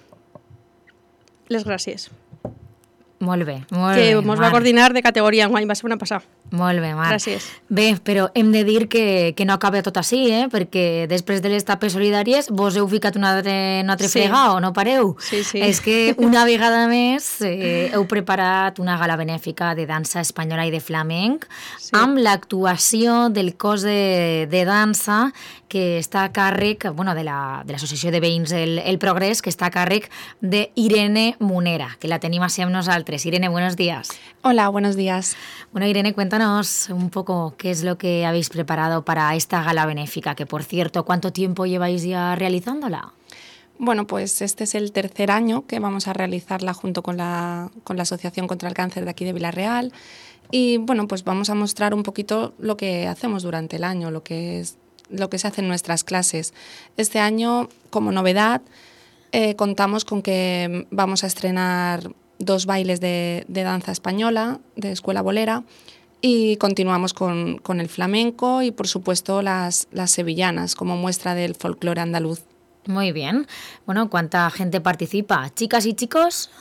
les gràcies. Molt bé, molt que bé. mos va Mar. coordinar de categoria enguany, va ser una passada. Molt bé, Mar. Gràcies. Bé, però hem de dir que, que no acaba tot així, eh? Perquè després de les tapes solidàries vos heu ficat un altre, un altre Sí. fregau, no pareu? Sí, sí. És que una vegada més eh, heu preparat una gala benèfica de dansa espanyola i de flamenc Sí. amb l'actuació del cos de, de dansa que està a càrrec, bueno, de la- de l'Associació de Veïns el, el Progrés, que està a càrrec d'Irene Munera, que la tenim així amb nosaltres. Irene, buenos días. Hola, buenos días. Bueno, Irene, cuéntanos un poco qué es lo que habéis preparado para esta gala benéfica, que por cierto, ¿cuánto tiempo lleváis ya realizándola? Bueno, pues este es el tercer año que vamos a realizarla junto con la, con la Asociación contra el Cáncer de aquí de Vila-real. Y bueno, pues vamos a mostrar un poquito lo que hacemos durante el año, lo que, es, lo que se hace en nuestras clases. Este año, como novedad, eh, contamos con que vamos a estrenar dos bailes de, de danza española, de escuela bolera, y continuamos con, con el flamenco y, por supuesto, las, las sevillanas, como muestra del folclore andaluz. Muy bien. Bueno, ¿cuánta gente participa? ¿Chicas y chicos?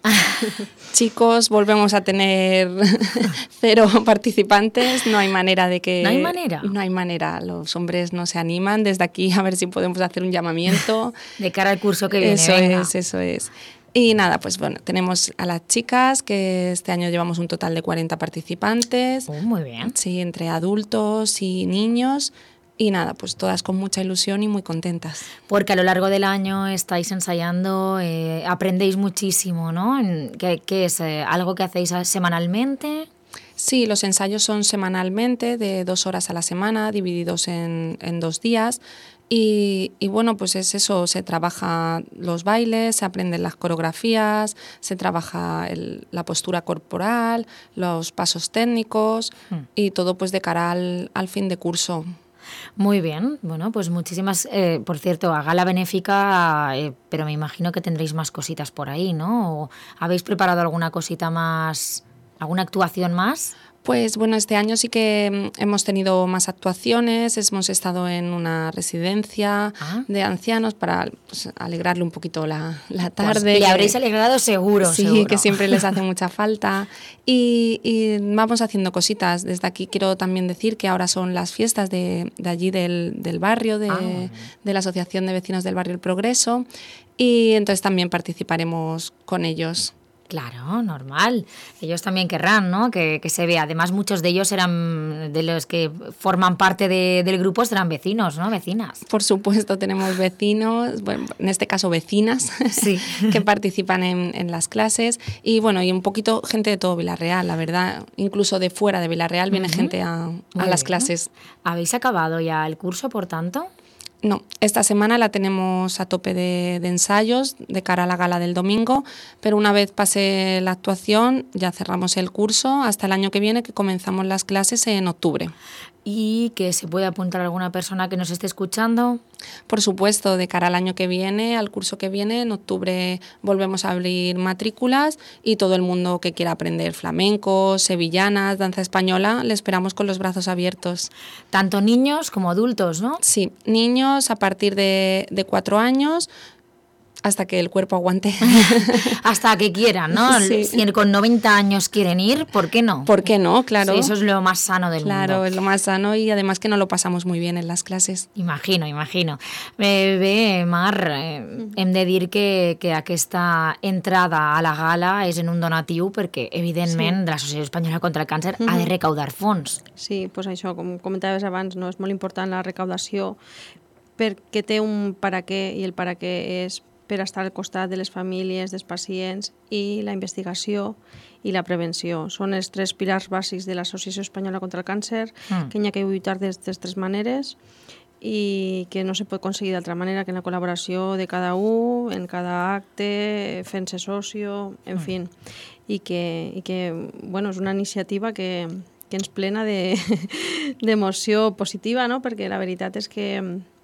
Chicos, volvemos a tener cero participantes, no hay manera de que... ¿No hay manera? No hay manera, los hombres no se animan. Desde aquí a ver si podemos hacer un llamamiento. De cara al curso que viene. Eso venga. es, eso es. Y nada, pues bueno, tenemos a las chicas, que este año llevamos un total de cuarenta participantes. Oh, muy bien. Sí, entre adultos y niños. Y nada, pues todas con mucha ilusión y muy contentas. Porque a lo largo del año estáis ensayando, eh, aprendéis muchísimo, ¿no? ¿Qué, qué es? Eh, ¿Algo que hacéis semanalmente? Sí, los ensayos son semanalmente, de dos horas a la semana, divididos en, en dos días. Y, y bueno, pues es eso, se trabaja los bailes, se aprenden las coreografías, se trabaja el, la postura corporal, los pasos técnicos mm. y todo pues de cara al, al fin de curso. Muy bien, bueno, pues muchísimas, eh, por cierto, a gala benéfica, eh, pero me imagino que tendréis más cositas por ahí, ¿no? ¿O habéis preparado alguna cosita más, alguna actuación más? Pues bueno, este año sí que hemos tenido más actuaciones, hemos estado en una residencia ah. de ancianos para pues, alegrarle un poquito la, la tarde. Pues le habréis alegrado seguro, Sí, seguro. que siempre les hace mucha falta. Y, y vamos haciendo cositas. Desde aquí quiero también decir que ahora son las fiestas de, de allí del, del barrio, de, ah. de la Asociación de Vecinos del Barrio El Progreso, y entonces también participaremos con ellos. Claro, normal. Ellos también querrán, ¿no? Que, que se vea. Además, muchos de ellos eran, de los que forman parte de, del grupo, serán vecinos, ¿no? Vecinas. Por supuesto, tenemos vecinos, bueno, en este caso vecinas, sí. que participan en, en las clases. Y bueno, y un poquito gente de todo Vila-real, la verdad. Incluso de fuera de Vila-real viene uh-huh. gente a, a las clases. ¿Habéis acabado ya el curso, por tanto? No, esta semana la tenemos a tope de, de ensayos de cara a la gala del domingo, pero una vez pase la actuación ya cerramos el curso hasta el año que viene, que comenzamos las clases en octubre. ¿Y que se puede apuntar alguna persona que nos esté escuchando? Por supuesto, de cara al año que viene, al curso que viene, en octubre volvemos a abrir matrículas y todo el mundo que quiera aprender flamenco, sevillanas, danza española, le esperamos con los brazos abiertos. Tanto niños como adultos, ¿no? Sí, niños a partir de, de cuatro años, hasta que el cuerpo aguante. Hasta que quieran, ¿no? Sí. Si con noventa años quieren ir, ¿por qué no? ¿Por qué no? Claro. Sí, eso es lo más sano del claro, mundo. Claro, es lo más sano y además que nos lo pasamos muy bien en les classes. Imagino, imagino. Eh, bé, Mar, eh, hem de dir que, que aquesta entrada a la gala és en un donatiu perquè, evidentment, sí. de l'Associació Espanyola contra el Càncer uh-huh. ha de recaudar fons. Sí, doncs això, com comentaves abans, no és molt important la recaudació perquè té un para què i el para què és per estar al costat de les famílies, dels pacients i la investigació i la prevenció. Són els tres pilars bàsics de l'Associació Espanyola contra el Càncer, mm. que hi ha que lluitar d'aquestes tres maneres i que no se pot aconseguir d'altra manera que en la col·laboració de cada un, en cada acte, fent-se socio, en mm. fi. I que, i que bueno, és una iniciativa que, que ens plena d'emoció de, positiva, no? Perquè la veritat és que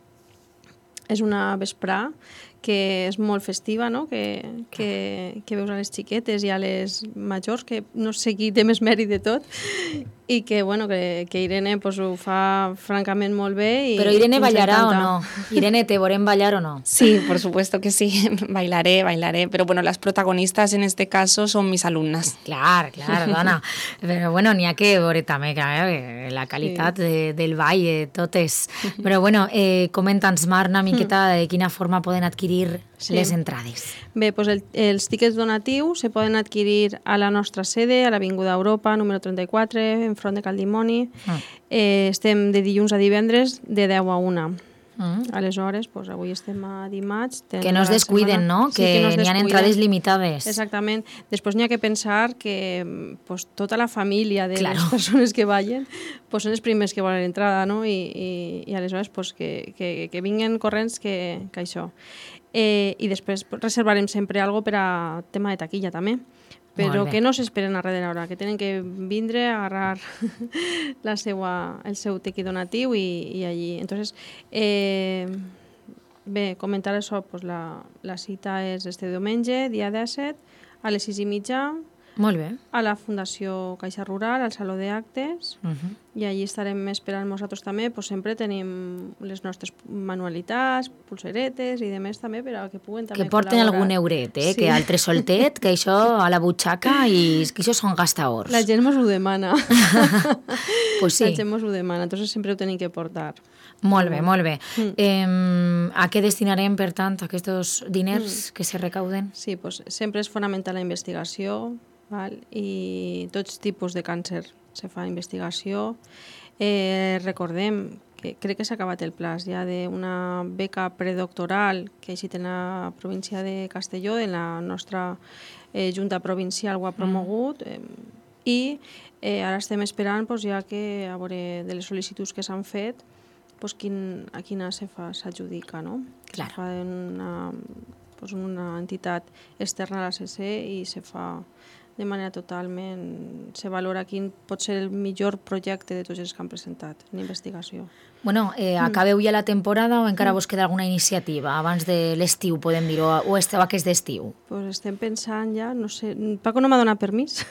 és una vesprà que és molt festiva, no? que, que, que veus a les xiquetes i a les majors, que no sé qui té més mèrit de tot, i que, bueno, que, que Irene pues, ho fa francament molt bé. I Però Irene ballarà o no? Irene, ¿te veurem ballar o no? Sí, por supuesto que sí, bailaré, bailaré, pero bueno, las protagonistas en este caso son mis alumnas. Clar, clar, dona. Però bueno, n'hi ha que veure també, clar, la qualitat sí. de, del ball, eh, tot és... Però bueno, eh, comenta'ns, Mar, una miqueta de quina forma poden adquirir sí. les entrades. Bé, doncs el, els tíquets donatius se poden adquirir a la nostra sede, a l'Avinguda Europa, número trenta-quatre, enfront de Cal Dimoni. Mm. Eh, estem de dilluns a divendres de deu a una. Mm. Aleshores, pues, avui estem a dimarts. Que no es descuiden, no? Sí, que que no n'hi ha entrades limitades. Exactament. Després n'hi ha que pensar que pues, tota la família de claro. les persones que ballen pues, són els primers que volen entrada, no? I, i, i aleshores pues, que, que, que vinguen corrents que, que això. Eh, I després reservarem sempre algo per a tema de taquilla també. Però que no s'esperen a darrere hora, que tenen que vindre a agarrar la seua, el seu tiqui donatiu i, i allí. Entonces, eh, bé, comentar això, pues la, la cita és este diumenge, dia disset, a les sis i mitja, Molt bé. a la Fundació Caixa Rural, al Saló d'Actes, uh -huh. i allí estarem esperant nosaltres també, pues sempre tenim les nostres manualitats, pulseretes i demés també, per a que puguen també que porten col·laborar. algun euret, eh? Sí. Que altre soltet, que això a la butxaca i que això són gastaors. La gent mos ho demana. Pues sí. La gent mos ho demana, entonces sempre ho tenim que portar. Molt bé, molt bé. Mm. Eh, a què destinarem, per tant, aquests diners mm. que se recauden? Sí, pues, sempre és fonamental la investigació, val? I tots tipus de càncer se fa investigació. Eh, recordem que crec que s'ha acabat el plaç ja d'una beca predoctoral que així té la província de Castelló, en la nostra eh, Junta Provincial ho ha promogut, eh, i eh, ara estem esperant pues, ja que a veure de les sol·licituds que s'han fet pues, quin, a quina se fa s'adjudica, no? Que claro. Se fa en una, pues, una entitat externa a la C C i se fa de manera totalment... Se valora quin pot ser el millor projecte de tots els que han presentat en investigació. Bueno, eh, acabeu ja la temporada o encara vos queda alguna iniciativa abans de l'estiu, podem dir, o, o esteu aquest d'estiu? Pues estem pensant ja, no sé... Paco no m'ha donat permís,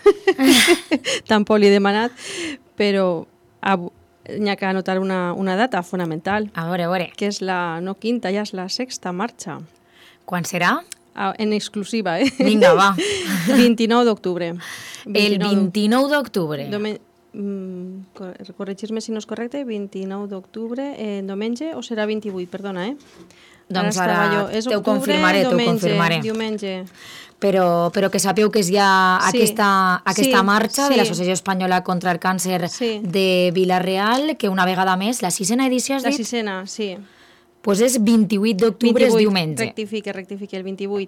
tampoc li he demanat, però n'hi ha que anotar una, una data fonamental. A veure, a veure. Que és la, no quinta, ja és la sexta marxa. Quan serà? En exclusiva, eh? Vinga, va. vint-i-nou d'octubre. El vint-i-nou d'octubre. Dome... Mm, corregir-me si no és correcte, vint-i-nou d'octubre, eh, diumenge, o serà vint-i-vuit, perdona, eh? Doncs ara, ara t'ho confirmaré, t'ho confirmaré. Diumenge. Però, però que sapeu que és ja sí. aquesta, aquesta sí, marxa sí. de l'Associació Espanyola contra el Càncer sí. de Vila-real, que una vegada més, la sisena edició has la dit? La sisena, sí. Pues és vint-i-vuit d'octubre, és diumenge. Rectifique, rectifique, el vint-i-vuit.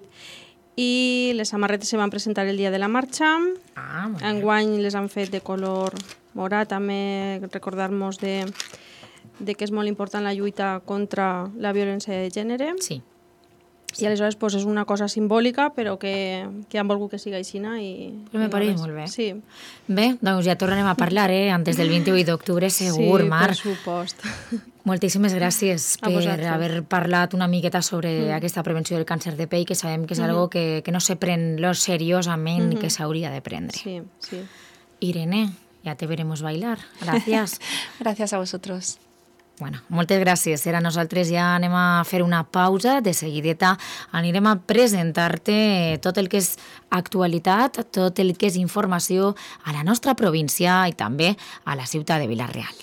I les samarretes se van presentar el dia de la marxa. Ah, enguany les han fet de color morat, també recordar-nos de, de que és molt important la lluita contra la violència de gènere. Sí. I aleshores pues, és una cosa simbòlica, però que, que han volgut que siga així. I, però me pareix molt bé. Sí. Bé, doncs ja tornarem a parlar, eh? Antes del vint-i-vuit d'octubre, segur, sí, Mar. Sí, per supost. Moltíssimes gràcies per haver parlat una miqueta sobre mm. aquesta prevenció del càncer de pell, que sabem que és mm. algo que, que no se pren lo seriosament mm-hmm. que s'hauria de prendre. Sí, sí. Irene, ya te veremos bailar. Gracias. Gracias a vosotros. Bueno, moltes gràcies. Ara nosaltres ja anem a fer una pausa. De seguideta anirem a presentar-te tot el que és actualitat, tot el que és informació a la nostra província i també a la ciutat de Vila-real.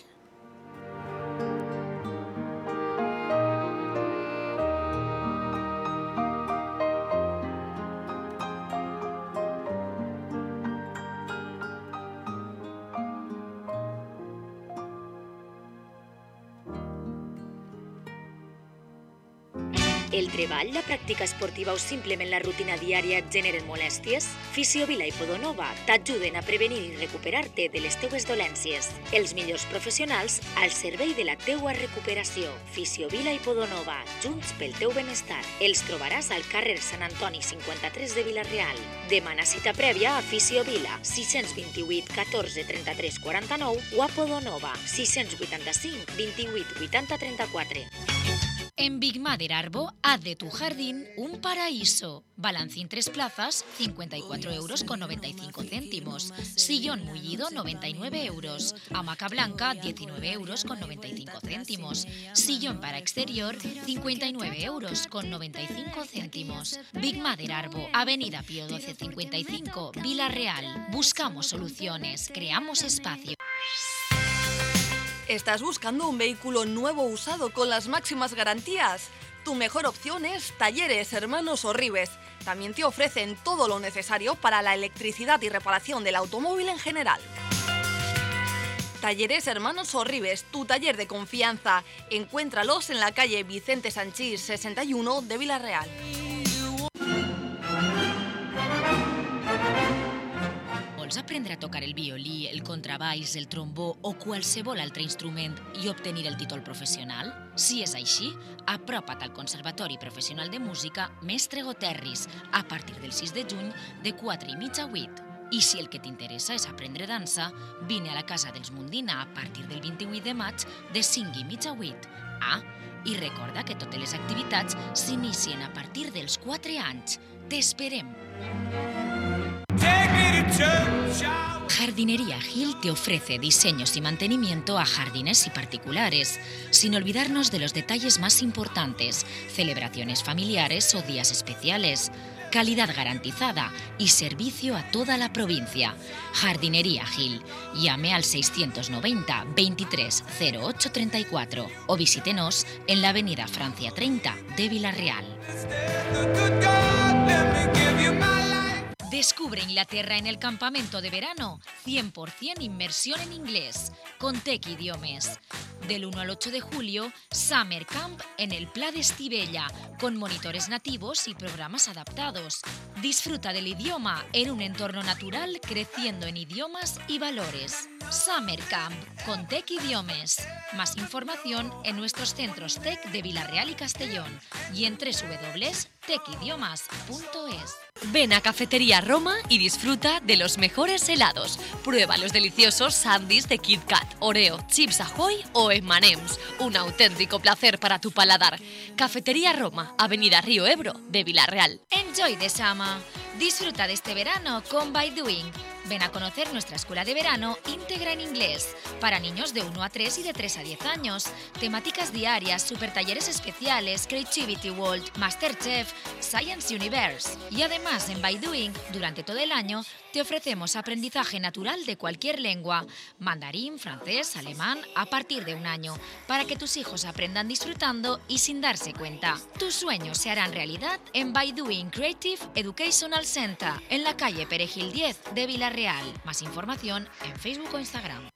El treball, la pràctica esportiva o simplement la rutina diària et generen molèsties? Fisiovila i Podonova t'ajuden a prevenir i recuperar-te de les teues dolències. Els millors professionals al servei de la teua recuperació. Fisiovila i Podonova, junts pel teu benestar. Els trobaràs al carrer Sant Antoni cinquanta-tres de Vila-real. Demana cita prèvia a Fisiovila, sis vint-i-vuit catorze trenta-tres quaranta-nou o a Podonova, sis vuitanta-cinc vint-i-vuit vuitanta trenta-quatre. En Big Mother Arbo, haz de tu jardín un paraíso. Balancín tres plazas, cincuenta y cuatro euros con noventa y cinco céntimos. Sillón mullido, noventa y nueve euros. Hamaca blanca, diecinueve euros con noventa y cinco céntimos. Sillón para exterior, cincuenta y nueve euros con noventa y cinco céntimos. Big Mother Arbo, Avenida Pío doce cincuenta y cinco, Vila-real. Buscamos soluciones, creamos espacio. ¿Estás buscando un vehículo nuevo o usado con las máximas garantías? Tu mejor opción es Talleres Hermanos Orribes. También te ofrecen todo lo necesario para la electricidad y reparación del automóvil en general. Talleres Hermanos Orribes, tu taller de confianza. Encuéntralos en la calle Vicente Sanchís sesenta y uno de Vila-real. Vols aprendre a tocar el violí, el contrabaix, el trombó o qualsevol altre instrument i obtenir el títol professional? Si és així, apropa't al Conservatori Professional de Música Mestre Goterris a partir del sis de juny de quatre i mitja a vuit. I si el que t'interessa és aprendre dansa, vine a la Casa dels Mundina a partir del vint-i-vuit de maig de cinc i mitja a vuit. Ah, i recorda que totes les activitats s'inicien a partir dels quatre anys. T'esperem! Jardinería Gil te ofrece diseños y mantenimiento a jardines y particulares, sin olvidarnos de los detalles más importantes, celebraciones familiares o días especiales, calidad garantizada y servicio a toda la provincia. Jardinería Gil. Llame al seiscientos noventa veintitrés cero ocho treinta y cuatro o visítenos en la avenida Francia treinta de Vila-real. Descubre Inglaterra en el campamento de verano, cien por ciento inmersión en inglés, con Tec Idiomes. Del uno al ocho de julio, Summer Camp en el Pla de Estivella, con monitores nativos y programas adaptados. Disfruta del idioma en un entorno natural, creciendo en idiomas y valores. Summer Camp con Tec Idiomes. Más información en nuestros centros Tec de Vila-real y Castellón y en doble u doble u doble u punto tec idiomas punto es. Ven a Cafetería Roma y disfruta de los mejores helados. Prueba los deliciosos sándwiches de Kit Kat, Oreo, Chips Ahoy o eme and ems. Un auténtico placer para tu paladar. Cafetería Roma, Avenida Río Ebro de Vila-real. Enjoy the summer. Disfruta de este verano con By Doing. Ven a conocer nuestra escuela de verano íntegra en inglés para niños de uno a tres y de tres a diez años. Temáticas diarias, super talleres especiales, Creativity World, Masterchef, Science Universe. Y además en By Doing, durante todo el año, te ofrecemos aprendizaje natural de cualquier lengua, mandarín, francés, alemán, a partir de un año, para que tus hijos aprendan disfrutando y sin darse cuenta. Tus sueños se harán realidad en By Doing Creative Educational Center, en la calle Perejil diez de Vila-real. Más información en Facebook o Instagram.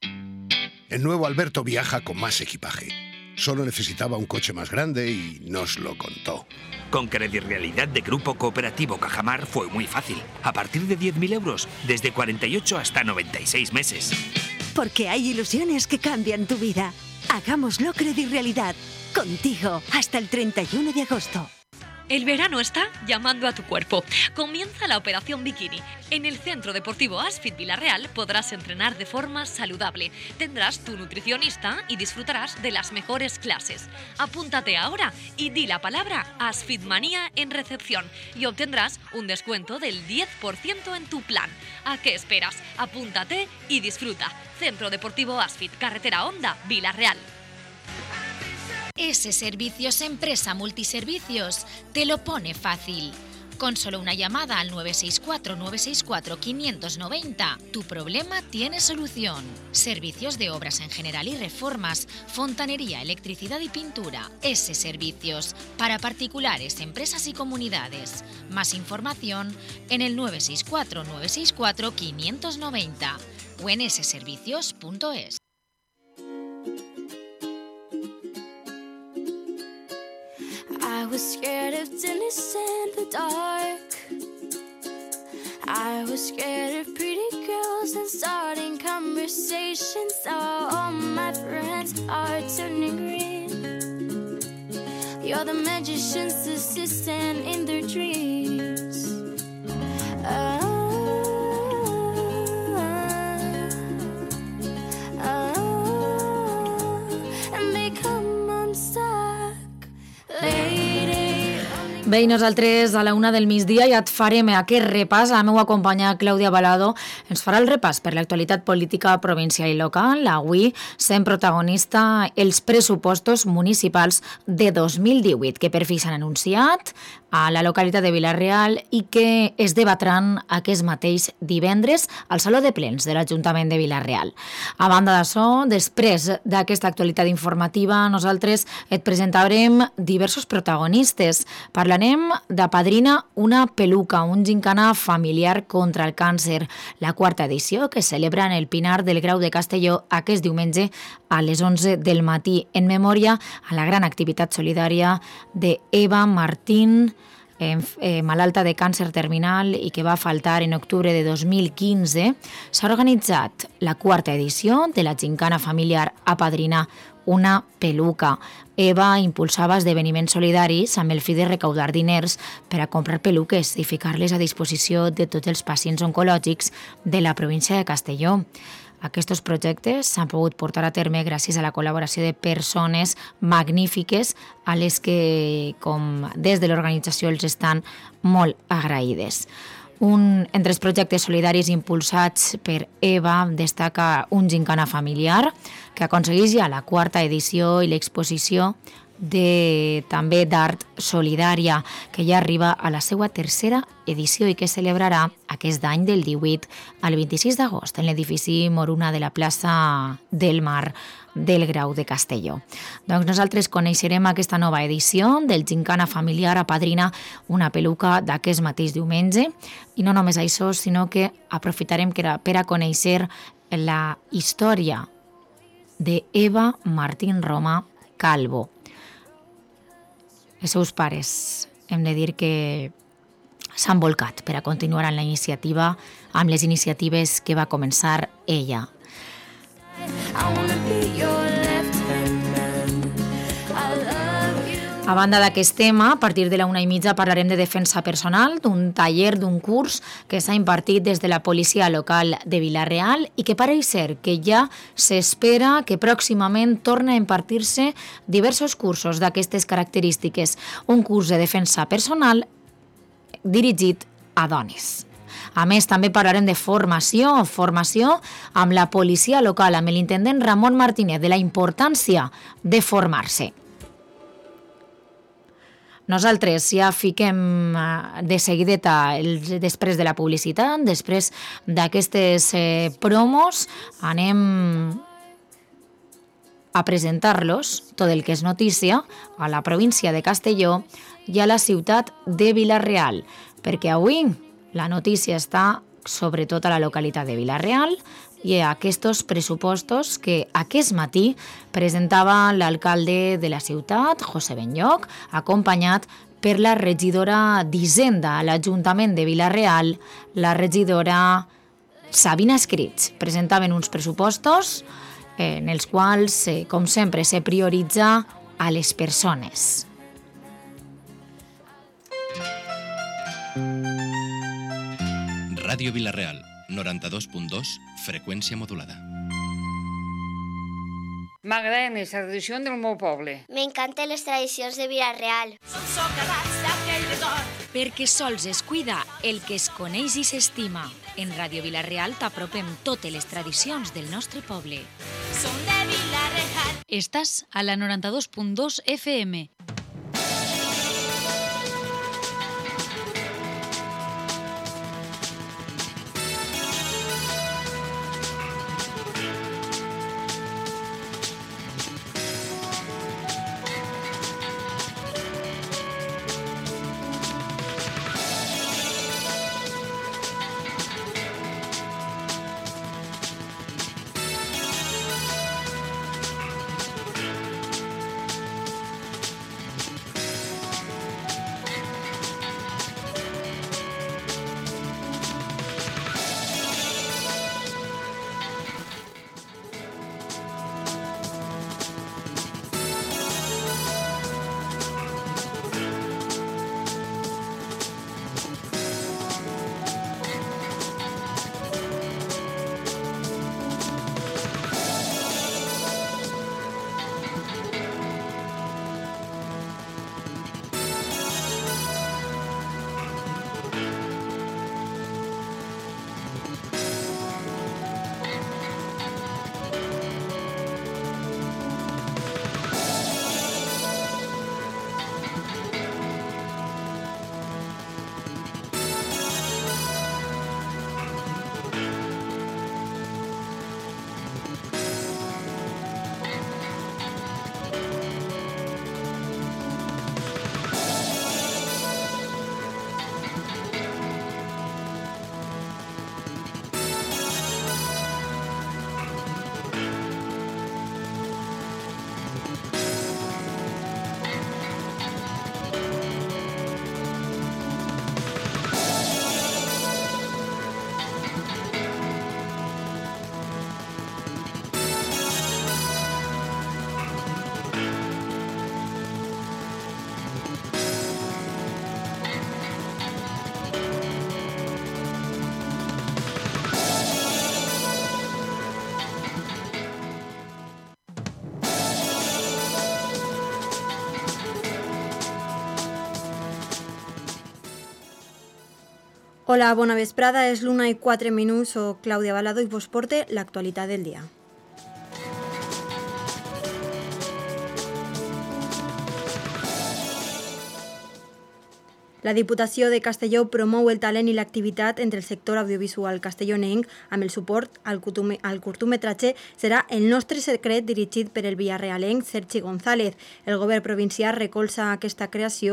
El nuevo Alberto viaja con más equipaje. Solo necesitaba un coche más grande y nos lo contó. Con Credit Realidad de Grupo Cooperativo Cajamar fue muy fácil. A partir de diez mil euros, desde cuarenta y ocho hasta noventa y seis meses. Porque hay ilusiones que cambian tu vida. Hagámoslo Credit Realidad. Contigo hasta el treinta y uno de agosto. El verano está llamando a tu cuerpo. Comienza la Operación Bikini. En el Centro Deportivo Asfit Vila-real podrás entrenar de forma saludable. Tendrás tu nutricionista y disfrutarás de las mejores clases. Apúntate ahora y di la palabra Asfitmanía en recepción y obtendrás un descuento del diez por ciento en tu plan. ¿A qué esperas? Apúntate y disfruta. Centro Deportivo Asfit, Carretera Honda, Vila-real. S Servicios Empresa Multiservicios te lo pone fácil. Con solo una llamada al nueve seis cuatro nueve seis cuatro quinientos noventa, tu problema tiene solución. Servicios de obras en general y reformas, fontanería, electricidad y pintura. S Servicios, para particulares, empresas y comunidades. Más información en el nueve seis cuatro nueve seis cuatro quinientos noventa o en s servicios punto es. I was scared of dinners in the dark. I was scared of pretty girls and starting conversations. Now all my friends are turning green. You're the magician's assistant in their dreams. Oh, oh, oh, and they come unstuck. Bé, i nosaltres a la una del migdia ja et farem aquest repàs. La meva companya Clàudia Balado ens farà el repàs per l'actualitat política provincial i local. Avui sent protagonista els pressupostos municipals de dos mil divuit, que per fi s'han anunciat a la localitat de Vila-real i que es debatran aquest mateix divendres al Saló de Plens de l'Ajuntament de Vila-real. A banda d'això, després d'aquesta actualitat informativa, nosaltres et presentarem diversos protagonistes. Parlarem parlarem d'Apadrina una peluca, un gincana familiar contra el càncer, la quarta edició que es celebra en el Pinar del Grau de Castelló aquest diumenge a les onze del matí, en memòria a la gran activitat solidària d'Eva Martín, Eh, malalta de càncer terminal i que va faltar en octubre de dos mil quinze, s'ha organitzat la quarta edició de la gincana familiar Apadrina una peluca. Eva impulsava esdeveniments solidaris amb el fi de recaudar diners per a comprar peluques i ficar-les a disposició de tots els pacients oncològics de la província de Castelló. Aquests projectes s'han pogut portar a terme gràcies a la col·laboració de persones magnífiques a les que, com des de l'organització, els estan molt agraïdes. Un, entre els projectes solidaris impulsats per Eva destaca un gincana familiar que aconsegueix ja la quarta edició i l'exposició de, també d'art solidària, que ja arriba a la seva tercera edició i que es celebrarà aquest any del divuit al vint-i-sis d'agost en l'edifici Moruna de la plaça del Mar del Grau de Castelló. Doncs nosaltres coneixerem aquesta nova edició del gincana familiar Apadrina una peluca d'aquest mateix diumenge i no només això, sinó que aprofitarem per a conèixer la història d'Eva Martín Roma Calvo. Els seus pares hem de dir que s'han volcat per a continuar amb la iniciativa, amb les iniciatives que va començar ella. A banda d'aquest tema, a partir de la una i mitja parlarem de defensa personal, d'un taller, d'un curs que s'ha impartit des de la policia local de Vila-real i que pareix ser que ja s'espera que pròximament torni a impartir-se diversos cursos d'aquestes característiques. Un curs de defensa personal dirigit a dones. A més, també parlarem de formació, formació amb la policia local, amb l'intendent Ramon Martínez, de la importància de formar-se. Nosaltres ja fiquem de seguideta després de la publicitat, després d'aquestes promos, anem a presentar-los tot el que és notícia a la província de Castelló i a la ciutat de Vila-real, perquè avui la notícia està sobretot a la localitat de Vila-real i a aquests pressupostos que aquest matí presentava l'alcalde de la ciutat, José Benlloch, acompanyat per la regidora d'Hisenda a l'Ajuntament de Vila-real, la regidora Sabina Escrits. Presentaven uns pressupostos en els quals, com sempre, se prioritza a les persones. Ràdio Vila-real, noranta-dos punt dos, freqüència modulada. M'agrada més la tradició del meu poble. M'encanten les tradicions de Vila-real. Perquè sols es cuida el que es coneix i s'estima. En Ràdio Vila-real t'apropem totes les tradicions del nostre poble. Som de Vila-real. Estàs a la noranta-dos punt dos F M. Hola, bona vesprada, és l'una i quatre minuts, soc Clàudia Balado i vos porte l'actualitat del dia. La Diputació de Castelló promou el talent i l'activitat entre el sector audiovisual castellonenc amb el suport al curtmetratge serà El nostre secret dirigit per el villarealenc Sergi González. El govern provincial recolza aquesta creació